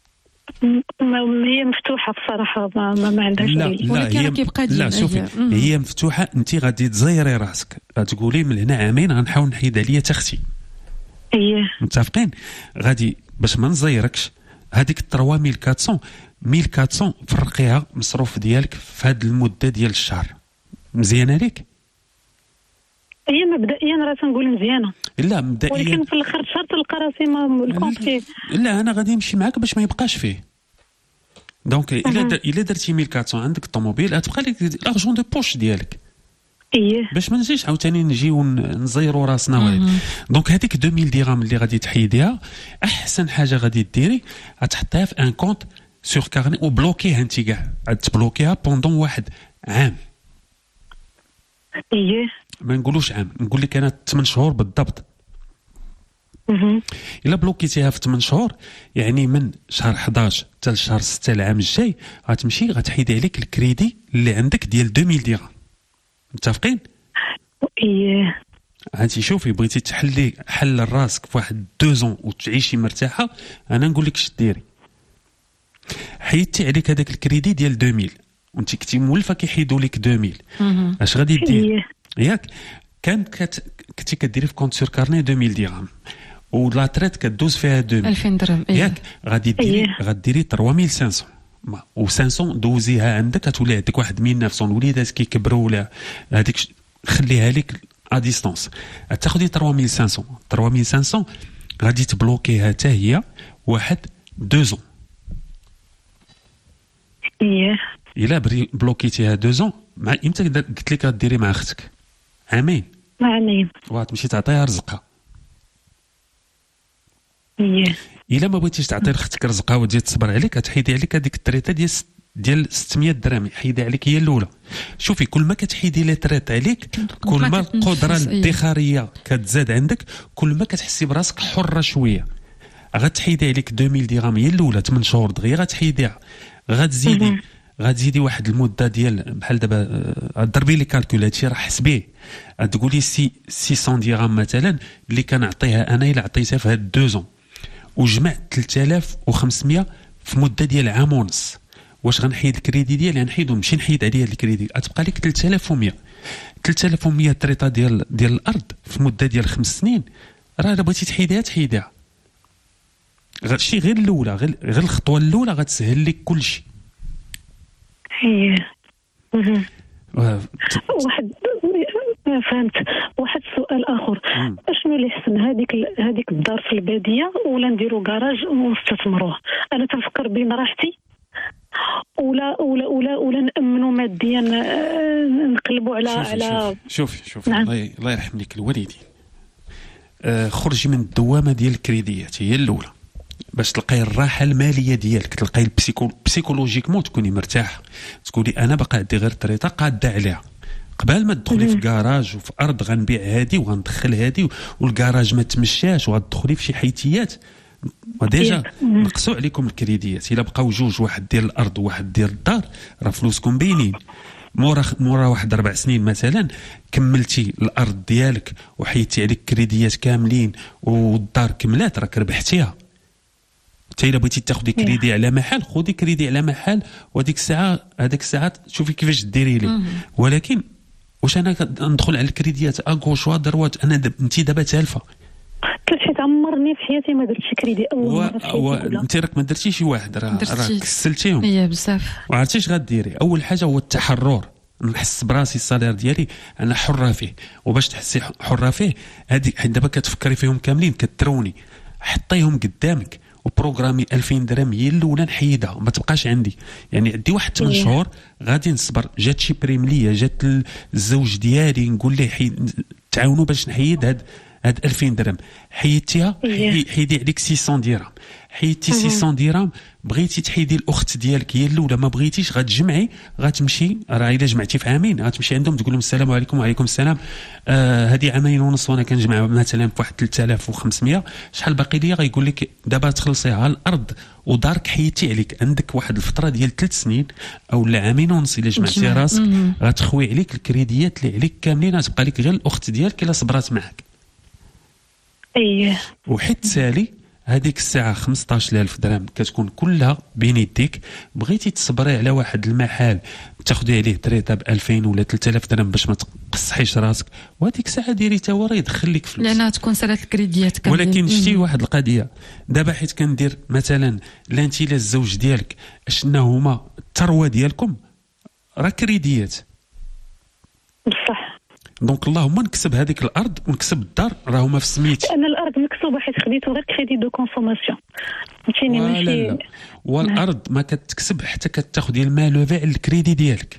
هي مفتوحه بصراحه ما, ما, ما عندهاش لا دليل. لا هي لا شوفي هي مفتوحه، انت غادي تزيري راسك غتقولي من هنا عامين غنحاول نحيد عليا تا اختي. اييه متفقين؟ غادي باش ما نزيركش هذيك ثلاثة آلاف وأربعمية ألف وأربعمية فرقيها مصروف ديالك في هذه المده ديال الشهر. مزيانه ليك؟ هي مبدئيا راه تنقول مزيانه. لا مبدئيا ولكن في الاخر الشهر تلقى راسي ما الكونت فيه. لا انا غادي نمشي معاك باش ما يبقاش فيه. دونك الا در... الا درتي ألف وأربعمية عندك الطوموبيل غتبقى لك لارجون دو بوش ديالك. ايه باش ما نجيش عاوتاني نجيو نزيروا راسنا وهذه. دونك هذيك ألفين درهم اللي غادي تحيديها احسن حاجه غادي ديري غتحطيها في ان كونت سور كارني وبلوكيها انت كاع تبلوكيها بوندون واحد عام. ايه ما نقولوش عام، نقول لك انا ثمانية شهور بالضبط. اها الا بلوكيتيها في ثمانية شهور يعني من شهر أحد عشر حتى لشهر ستة العام الجاي غتمشي غتحيد عليك الكريدي اللي عندك ديال ألفين درهم. متفقين؟ ايه هانتي شوفي بغيتي تحلي حل راسك في واحد دوزون وتعيشي مرتاحه، انا نقول لك اش ديري. حيدتي عليك هذاك الكريدي ديال ألفين وانت كنتي مولفه كيحيدوا لك ألفين. اش غادي دير؟ ياك كانت كت... كنتي كديري في كونت سور كارني ألفين درهم ولا تريت كدوز فيها ألفين درهم ياك غادي ديري غاديري ثلاثة آلاف وخمسمية و خمسمية دوزيها عندك غتولي عندك واحد ألف وتسعمية الوليدات كيكبروا ولا هذيك خليها لك ا ديستونس تاخذي ثلاثة آلاف وخمسمية ثلاثة آلاف وخمسمية غادي تبلوكيها حتى هي واحد دوزون. ايه الا بلوكيتيها دوزون مع امتى قلت لك غديري مع اختك عامين عامين وغتمشي تعطيها رزقها. الا ما بغيتيش تعطي لاختك رزقها وتجي تصبر عليك غتحيدي عليك هذيك التريطه ديال ديال ستمية درهم، حيدي عليك هي الاولى. شوفي كل ما كتحيدي لي تريط عليك كل ما القدره الادخاريه كتزاد عندك، كل ما كتحسي براسك حره شويه. غتحيدي عليك ألفين درهم هي الاولى ثمانية شهور دغيا غتحيديها، غتزيدي غتزيدي واحد المده ديال بحال دابا ضربي لي كالكول هادشي راه حسبيه، تقولي سي ستمية درهم مثلا اللي كنعطيها انا الا عطيتها في هاد دوزون وجمعت ثلاثة آلاف وخمسمية في مده ديال عام ونص، واش غنحيد الكريدي ديالي؟ غنحيدو نمشي نحيد عليه الكريدي غتبقى لك ثلاثة آلاف ومية ثلاثة آلاف ومية طريطه ديال ديال الارض في مده ديال خمس سنين. راه الا بغيتي تحيديها تحيديها، غير غير الاولى غير غير الخطوه الاولى غتسهل لك كل شيء. ايه واحد فهمت. واحد السؤال اخر، اشنو اللي حسن هذيك هذيك الدار في الباديه ولا نديروا كراج ونستثمروه؟ انا تنفكر بين راحتي ولا ولا ولا ولا نامنوا ماديا نقلبوا على على شوفي شوفي نعم. الله الله يرحم لك الوالدين. آه خرجي من الدوامه ديال الكريديات هي الاولى باش تلقاي الراحه الماليه ديالك، تلقاي البسيكو بسيكولوجيكمون تكوني مرتاح، تقولي انا باقا عندي غير طريقه قاده عليها قبل ما تدخلي في كراج وفي ارض غنبيع هادي وغندخل هادي والكراج ما تمشاش وغتدخلي في شي حيتيات. وديجا نقصوا عليكم الكريديات، الا بقاو جوج واحد ديال الارض وواحد ديال الدار راه فلوسكم باينين. مورا مورا واحد اربع سنين مثلا كملتي الارض ديالك وحيدتي عليك كريديات كاملين والدار كملات راك ربحتيها. حتى الا بغيتي تاخذي كريدي على محل خذي كريدي على محل، وهذيك الساعه هذيك الساعه شوفي كيفاش ديري لي. ولكن واش انا ندخل على الكريديات اكوش ودروات؟ انا دب... انت دابا تالفه كلشي تعمرني في حياتي ما درتش كريدي اول مره في و... انت راك ما درتيش شي واحد راه راه كسلتيهم هي بزاف. وعرفتي اش غديري؟ اول حاجه هو التحرر، نحس براسي الصالير ديالي انا حره فيه. وباش تحسي حره فيه هذيك دابا كتفكري فيهم كاملين كتروني، حطيهم قدامك وبروغرامي ألفين درهم هي الاولى نحيدها ما تبقاش عندي. يعني عندي واحد ثمانية شهور غادي نصبر، جات شي بريم ليا جات الزوج ديالي نقول ليه حيد تعاونوا باش نحيد هاد هاد ألفين درهم. حيدتيها حيدي عليك ستمية درهم، حيدتي ستمية درهم بغيتي تحيدي الاخت ديالك هي الاولى ما بغيتيش غتجمعي غتمشي راه الا جمعتي في عامين غتمشي عندهم تقول لهم السلام عليكم وعليكم السلام هذه آه عامين ونص وانا كنجمع مثلا في واحد ثلاثة آلاف وخمسمية شحال باقي ليا؟ غيقول لك دابا تخلصيها الارض ودارك حيدتي عليك عندك واحد الفتره ديال ثلاث سنين او لا عامين ونص الا جمعتي راسك غتخوي عليك الكريديات اللي عليك كاملين، غتبقى لك غير الاخت ديالك الا صبرات معك. اييه وحيت سالي هذيك الساعه خمسطاش ألف درهم كتكون كلها بين يديك. بغيتي تصبري على واحد المحل تاخذي عليه تريطه ب ألفين ولا ثلاثة آلاف درهم باش ما تقصحيش راسك، وهذيك الساعه ديري تا هو راه يدخل لك فلوس لانها تكون سالات الكريديات كاملين. ولكن شتي واحد القضيه دابا حيت كندير مثلا لا انت لا الزوج ديالك اشنا هما الثروه ديالكم راه كريديات بصح. دونك اللهم نكسب هذيك الارض ونكسب الدار راهما في سميتي. انا الارض مكسوبه حيت خديته غير كريدي دو كونسوماسيون فهمتيني ماشي. والارض ما كتكسب حتى كتاخذي المال على الكريدي ديالك.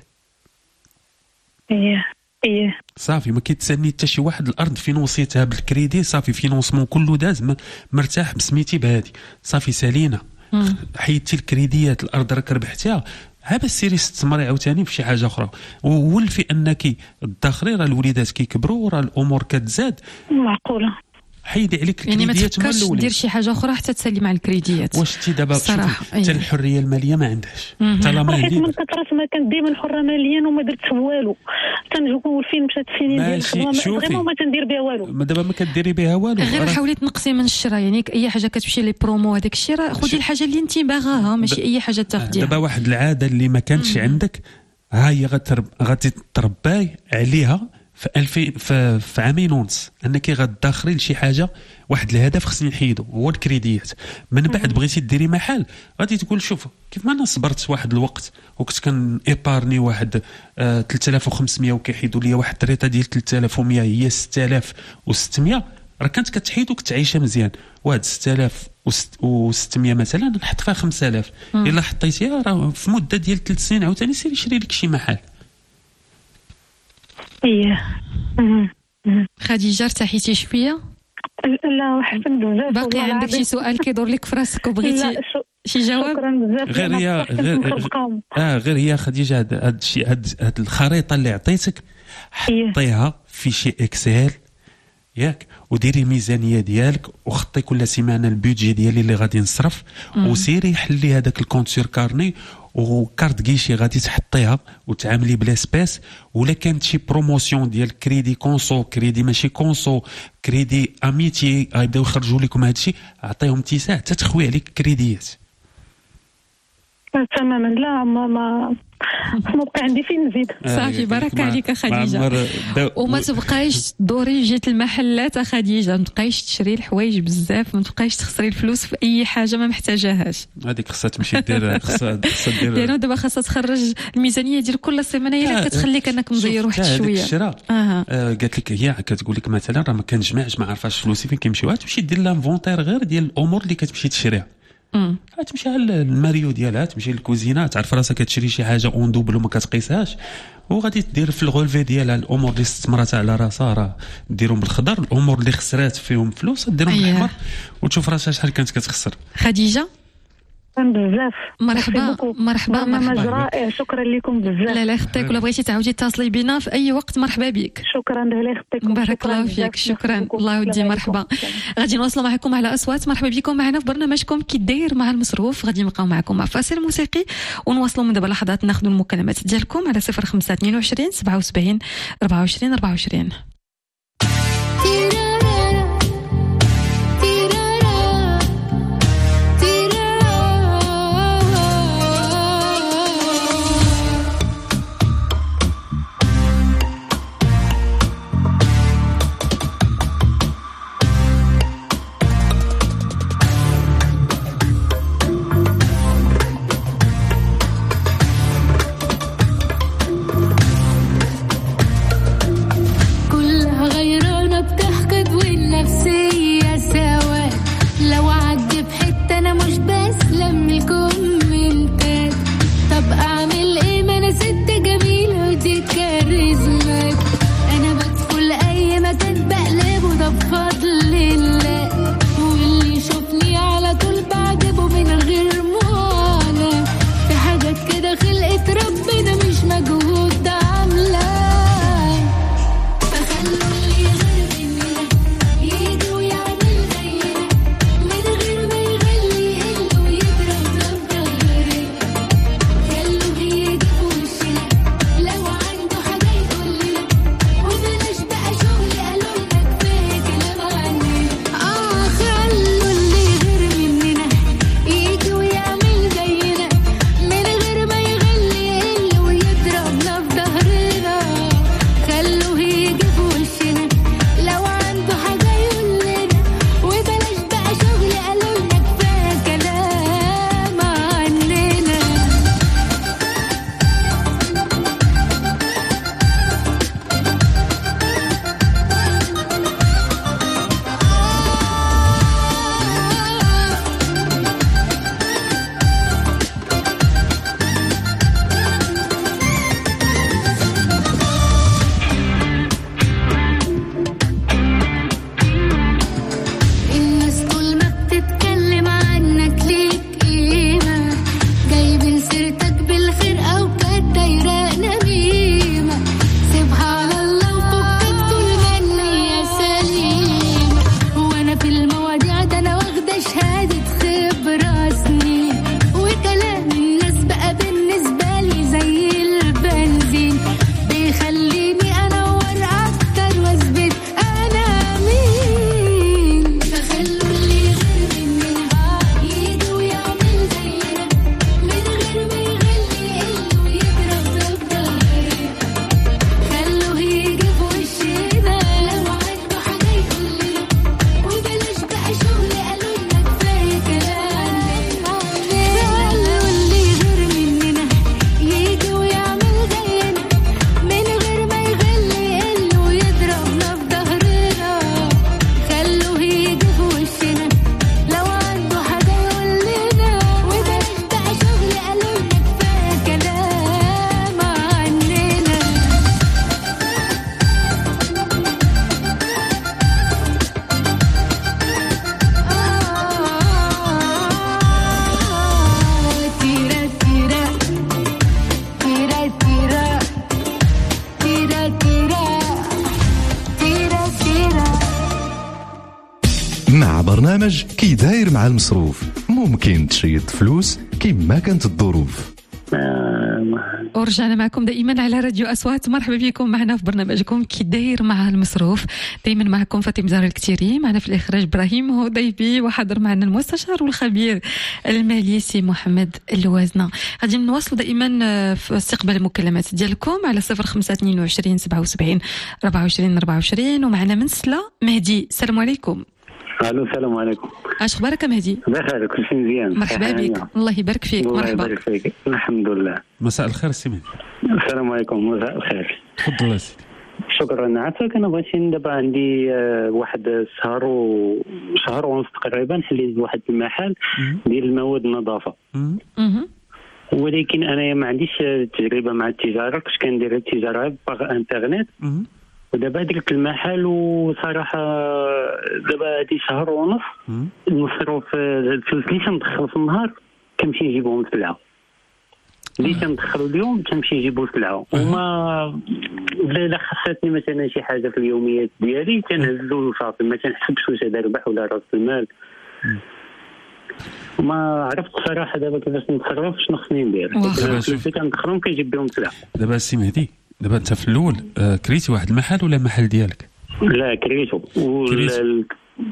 ايه ايه صافي ما كيتسني حتى شي واحد الارض فينونسيتها بالكريدي صافي فينونسمون كله داز مرتاح بسميتي بهادي صافي سالينا. حيدتي الكريديات الارض راك ربحتيها ها بس سيري استثمري عاوتاني في شي حاجه اخرى. وولفي انك الداخري راه الوليدات كيكبروا راه الامور كتزاد معقوله. حيدي عليك يعني الكريديات ما تفكرش دير شي حاجه اخرى حتى تسالي مع الكريديات. واش تي دابا حتى الحريه الماليه ما عندهاش حتى لا ما حيت من كثرة ما كنت ديما حره ماليا وما درت والو. تنقول فين مشات السنين ديال الخدمه فريمون ما تندير بها والو. دابا ما كديري بها والو غير حاولي تنقصي من الشراء. يعني اي حاجه كتمشي لي برومو هذاك الشيء راه خذي الحاجه اللي انت باغاها ماشي اي حاجه تاخذيها. دابا واحد العاده اللي ما كانتش عندك ها هي غادي ترباي عليها في ألفين في, في عامين ونص انك غتدخري لشي حاجه. واحد الهدف خصني نحيدو هو الكريديات. من بعد بغيتي ديري محل غادي تقول شوف كيف ما انا صبرت واحد الوقت وكنت كان ايبارني واحد آه ثلاثة آلاف وخمسمية وكيحيدوا لي واحد الطريطه ديال ثلاثة آلاف ومية هي ستة آلاف وستمية راه كانت كتحيد وكتعيشها مزيان. وهاد ستة آلاف و600 مثلا نحط فيها خمسة آلاف. الا حطيتيها راه في مده ديال ثلاث سنين عاوتاني سيري شري لك شي محل. ايه خديجه ارتحيتي شويه؟ لا حسن بزاف. باقي عندك شي سؤال كيدور لك في راسك وبغيتي شي جواب؟ شكرا بزاف. غير هي غير اه غير هي خديجه هذا الشيء هاد الخريطه اللي عطيتك حطيها في شي اكسل ياك وديري ميزانيه ديالك وخطي كل سيمانه البيدجي ديالي اللي غادي نصرف وسيري حلي هذاك الكونت سور كارني وكارت كيشي غادي تحطيها وتعاملي بلا سباس. ولا كانت شي بروموسيون ديال كريدي كونسو كريدي ماشي كونسو كريدي اميتي غيبداو يخرجوا لكم هادشي عطيهم اتساع حتى تخوي عليك كريديات. تماما. لا ما ما ما بقى عندي فين نزيد. صافي بارك عليك خديجه. وما تبقايش تدوري جيت المحلات خديجه، ما تبقايش تشري الحوايج بزاف، ما تبقايش تخسري الفلوس في اي حاجه ما محتاجاهاش. هذيك خصها تمشي دير خصها دير لانه دابا خاصها تخرج الميزانيه ديال كل سيمانه هي اللي كتخليك انك مزير واحد شويه. آه. آه قالت لك هي كتقول لك مثلا راه ما كنجمعش ما عارفاش فلوسي فين كيمشيو، تمشي دير لانفونتير غير ديال الامور اللي كتمشي تشريها. امم تمشي على الماريو ديالها، تمشي للكوزينه، تعرف راسك كتشري شي حاجه اون دوبل وما كتقيسهاش، وغادي تدير في الغولفي ديالها الامور اللي استثمرت على راسها راه ديرهم بالخضر، الامور اللي خسرات فيهم فلوس ديرهم بالاحمر وتشوف راسها شحال كانت كتخسر. خديجه بزاف مرحبا مرحبا مرحبا رائع. شكرا لكم بزاف. لا لا يخطيك، ولا بغيتي تعاودي تتصلي بينا في اي وقت مرحبا بك. شكرا لا يخطيك. بارك الله فيك. شكرا الله يودي. مرحبا. غادي نواصلوا معكم على اصوات. مرحبا بكم معنا في برنامجكم كي داير مع المصروف. غادي نبقاو معكم مع فاصل موسيقي ونواصلوا من دابا لحظات ناخذوا المكالمات ديالكم على صفر خمسة اثنين وعشرين سبعة وسبعين أربعة وعشرين أربعة وعشرين. كل برنامج كي داير مع المصروف ممكن تشيط فلوس كيما كانت الظروف. ورجعنا معكم دائما على راديو أصوات. مرحبا بكم معنا في برنامجكم كي داير مع المصروف. دائما معكم فاطمه زهر الكتيري، معنا في الإخراج إبراهيم هضيبي، وحاضر معنا المستشار والخبير المالي سي محمد الوازنة. غادي نواصلوا دائما في استقبال المكالمات ديالكم على صفر خمسة اثنين وعشرين سبعة وسبعين أربعة وعشرين أربعة وعشرين. ومعنا من سلا مهدي. السلام عليكم. الو السلام عليكم. اش اخبارك مهدي؟ بخير كل شيء مزيان. مرحبا بك. الله يبارك فيك. الله مرحبا. يبارك فيك. الحمد لله. مساء الخير سي مهدي. السلام عليكم. مساء الخير. تفضل سيدي. شكرا. عافاك. انا بغيت دابا عندي واحد شهر وشهر ونص تقريبا حليت واحد المحل ديال المواد النظافه، ولكن انا ما عنديش تجربه مع التجاره. كنت كندير التجاره باغ انترنت، ودابا درت المحل وصراحه دابا هادي شهر ونص المصروف الفلوس اللي تندخل في النهار كنمشي نجيبهم سلعه، اللي تندخلوا اليوم تنمشي نجيبوا سلعه. وما الا خصتني مثلا شي حاجه في اليوميات ديالي تنهزو صافي، ما تنحسبش واش هذا ربح ولا راس المال. ما عرفت صراحه دابا كيفاش نتصرف، شنو خصني ندير. الفلوس كندخلهم كنجيب بهم سلعه. دابا سي مهدي، دابا انت في الاول آه كريتي واحد المحل ولا محل ديالك؟ لا كريتو. وال...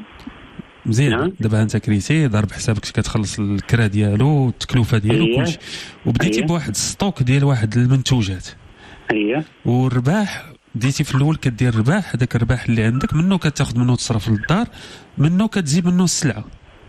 مزيان. دابا انت كريتي ضرب حسابك كتخلص الكرا ديالو والتكلفه ديالو كلشي، وبديتي بواحد ستوك ديال واحد المنتوجات. اييه. والرباح بديتي في الاول كدير رباح، هذاك الرباح اللي عندك منه كتاخذ منه تصرف للدار، منه كتزيد منه السلعه.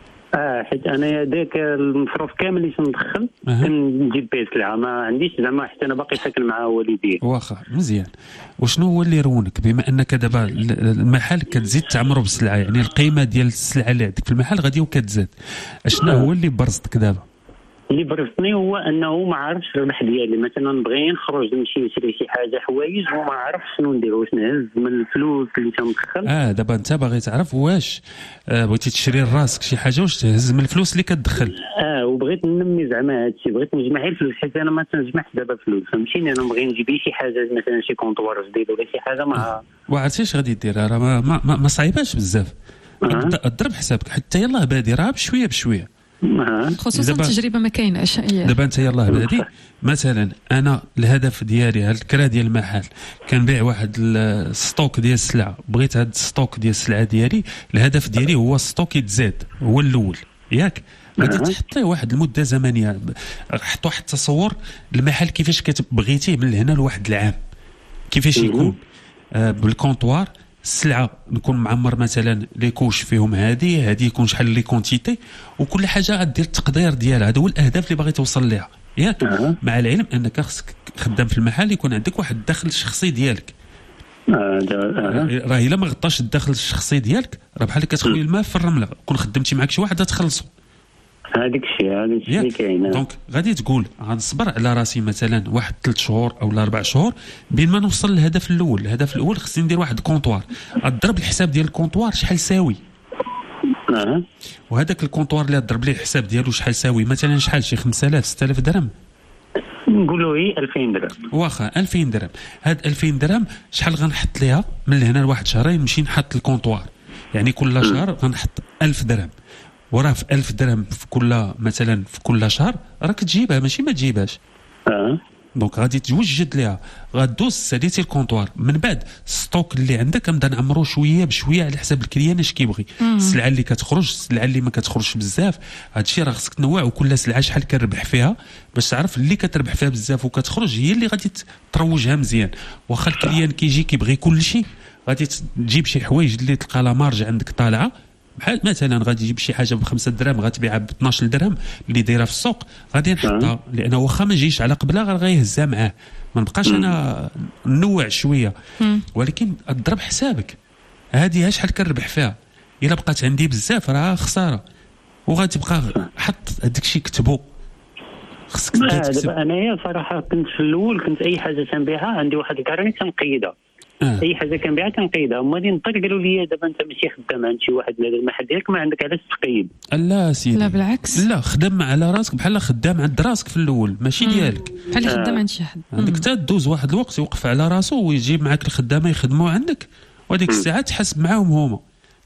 اه حيت انا داك المصروف كامل اللي تندخل كنجيب به سلعه، ما عنديش زعما حتى انا باقي ساكن مع والدي. واخا مزيان. وشنو هو اللي يرونك بما انك دابا المحل كتزيد تعمرو بالسلعه، يعني القيمه ديال السلعه اللي عندك في المحل غادي وكتزاد، اشنو هو اللي برزتك دابا؟ اللي برزتني هو انه ما عارفش الربح ديالي. مثلا نبغي نخرج نمشي نشري شي حاجه حوايج وما عارفش شنو ندير، واش نهز من الفلوس اللي تندخل. اه دابا انت باغي تعرف واش آه بغيتي تشري لراسك شي حاجه واش تهز من الفلوس اللي كتدخل. اه وبغيت ننمي زعما هادشي، بغيت نجمع الفلوس حيت انا ما تنجمعش دابا فلوس، فهمتيني. انا نبغي نجيب شي حاجه مثلا شي كونطوار جديد ولا شي حاجه ما وعرفتي اش غادي دير. راه ما, ما, ما, ما صعيباش بزاف. اضرب حسابك حتى يلاه بادي راه بشويه بشويه، خصوصا التجربه ما كايناش. دابا انت يلاه بادي مثلا انا الهدف ديالي هاد الكرا ديال المحل كنبيع واحد الستوك ديال السلعه، بغيت هاد الستوك ديال السلعه ديالي الهدف ديالي هو الستوك يتزاد هو الاول ياك. غادي تحط ليه واحد المده زمنيه، حط واحد التصور المحل كيفاش كتبغيتيه من هنا لواحد العام، كيفاش يكون آه بالكونطوار السلعه نكون معمر مثلا لي كوش فيهم هادي هادي يكون شحال لي كونتيتي، وكل حاجه غدير التقدير ديالها. هذا هو الاهداف اللي باغي توصل ليها ياك. أه. مع العلم انك خصك خدام في المحل يكون عندك واحد الدخل الشخصي ديالك. اه أه. راه الا ما غطاش الدخل الشخصي ديالك راه بحال كتخوي الماء في الرمله، كون خدمتي معك شي واحد غتخلصو. هذاك الشيء هذا الشيء اللي كاين. دونك غادي تقول غنصبر على راسي مثلا واحد ثلاث شهور او اربع شهور بين ما نوصل للهدف الاول. الهدف الاول خصني ندير واحد الكونطوار، اضرب الحساب ديال الكونطوار شحال ساوي. اه وهذاك الكونطوار اللي ضرب ليه الحساب ديالو شحال ساوي، مثلا شحال شي خمسة آلاف ستة آلاف درهم، نقولوا هي ألفين درهم. واخا ألفين درهم. هاد ألفين درهم شحال غنحط ليها من هنا لواحد شهرين نمشي نحط الكونطوار، يعني كل شهر غنحط ألف درهم. وراه في ألف درهم في كل مثلا في كل شهر راك تجيبها ماشي ما تجيبهاش. اه دونك غادي توجد ليها، غادوز ساليتي الكونطوار، من بعد ستوك اللي عندك كنبدا نعمرو شويه بشويه على حساب الكليان اش كيبغي. السلعه اللي كتخرج السلعه اللي ما كتخرجش بزاف، هادشي راه خصك تنوع، وكل سلعه شحال كنربح فيها باش تعرف اللي كتربح فيها بزاف وكتخرج هي اللي غادي تروجها مزيان. واخا الكليان كيجي كيبغي كل شيء غادي تجيب شي حوايج اللي تلقى لا مارج عندك طالعه، بحال مثلا غادي تجيب شي حاجه بخمسة درهم غتبيعها ب اثناش درهم اللي دايره في السوق غادي نحطها، لانه واخا ما نجيش على قبلها غير غيهزها معاه، ما نبقاش انا نوع شويه. ولكن اضرب حسابك هذه شحال كنربح فيها، الا بقات عندي بزاف راه خساره، وغادي تبقى حط هذاك الشيء كتبو خصك تكتب. انايا صراحه كنت في الاول كنت اي حاجه تنبيعها عندي واحد الكارني تنقيدها. آه. اي حاجه كنبيعها كنقيدها. هما اللي نطر قالوا لي دابا انت ماشي خدام عند شي واحد هذا المحل ديالك ما عندك علاش تقيد. لا سيدي لا بالعكس، لا خدام على راسك بحال خدام عند راسك في الاول ماشي ديالك، بحال آه. خدام عند شي حد. عندك حتى دوز واحد الوقت يوقف على راسو ويجيب معاك الخدامه يخدموا عندك، وهذيك الساعه تحسب معاهم هما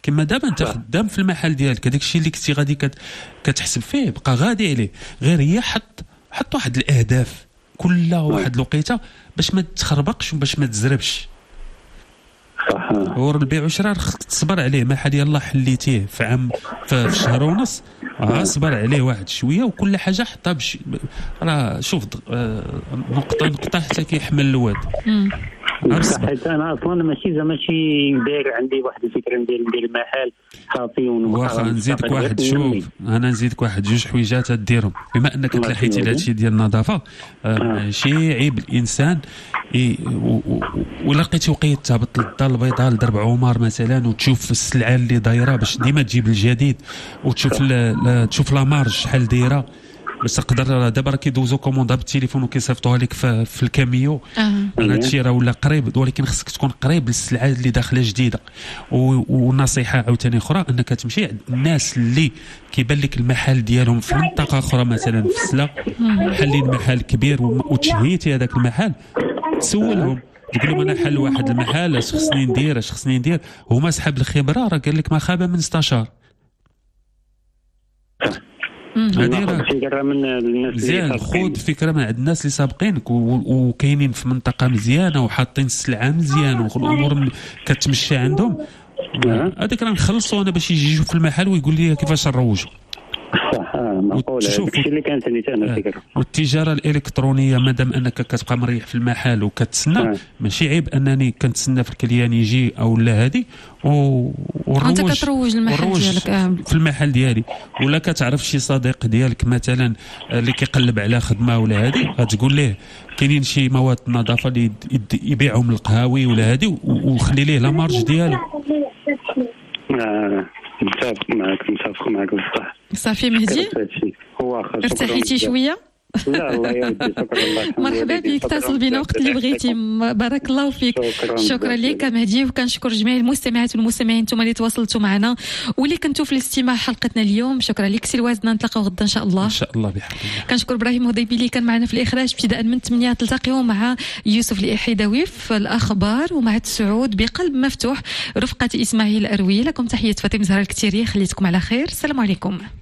كما دابا انت خدام في المحل ديالك، هذاك الشيء اللي كنتي غادي كت... كتحسب فيه بقى غادي عليه، غير هي حط حط واحد الاهداف كل واحد الوقيته باش ما تخربقش وباش ما تزربش. صح. ور البيع والشراء خصك تصبر عليه، ما حال يلاه حليتيه في عام في شهر ونص، اصبر عليه واحد شويه وكل حاجه حطها بش راه شوف نقطه نقطه حتى كيحمل الواد. حيت انا اصلا ماشي زعما شي داير عندي واحد الفكره ندير ندير المحل صافي. واخا نزيدك واحد، شوف انا نزيدك واحد جوج حويجات تديرهم، بما انك تلحيتي لهذا الشيء ديال النظافه. ماشي عيب الانسان ولا لقيتي وقيت تهبط للدار البيضاء لدرب عمر مثلا وتشوف السلعه اللي دايره باش ديما تجيب الجديد، وتشوف تشوف لا مارج شحال دايره باش تقدر. دابا راه كيدوزو كوموندا بالتليفون وكيصيفطوها لك في, في الكاميو. هذا الشيء راه ولا قريب، ولكن خصك تكون قريب للسلعه اللي داخله جديده. ونصيحه عاوتاني اخرى انك تمشي عند الناس اللي كيبان لك المحل ديالهم في منطقه اخرى مثلا في السلا، محلين محل كبير وتشهيتي هذاك المحل، تسولهم تقول لهم انا حل واحد المحل اش خصني ندير اش خصني ندير هما اصحاب الخبره، راه قال لك ما خاب من استشار. هذه فكره من الناس مزيان، خذ فكره من عند الناس اللي سابقينك وكاينين في منطقه مزيانه وحاطين السلعه مزيان والامور كتمشي عندهم. هذاك راه نخلصوا انا باش يجي يشوف المحل ويقول لي كيفاش نروجوا. صح معقول، هذا الشيء اللي كانت عندي انا الفكره. والتجاره الالكترونيه مادام انك كتبقى مريح في المحل وكتسنى، آه. ماشي عيب انني كنتسنى في الكليان يجي او لا هذه ونروج انت كتروج المحل ديالك آه. في المحل ديالي. ولا كتعرف شي صديق ديالك مثلا اللي كيقلب على خدمه ولا هذه، غتقول ليه كاينين شي مواد النظافه اللي يبيعهم القهاوي ولا هذه وخلي ليه لا مارج ديالو. آه. متفق معك متفق معك بصح. صافي مهدي هو ارتحيتي شويه؟ لا الله يودي، شكرا الله. مرحبا بك، اتصل بنا وقت اللي بغيتي. بارك الله فيك. شكرا, شكرا لك مهدي، وكنشكر جميع المستمعات والمستمعين انتم اللي تواصلتوا معنا واللي كنتوا في الاستماع حلقتنا اليوم. شكرا لك سي الوازنه، نتلاقاو غدا ان شاء الله. ان شاء الله بحول الله. كنشكر ابراهيم هضيبي اللي كان معنا في الاخراج ابتداء من ثمانية، تلتقيوا مع يوسف الإحيداوي في الاخبار ومع تسعود بقلب مفتوح رفقه اسماعيل اروي. لكم تحيه فاطمه زهراء الكتيري، خليتكم على خير، السلام عليكم.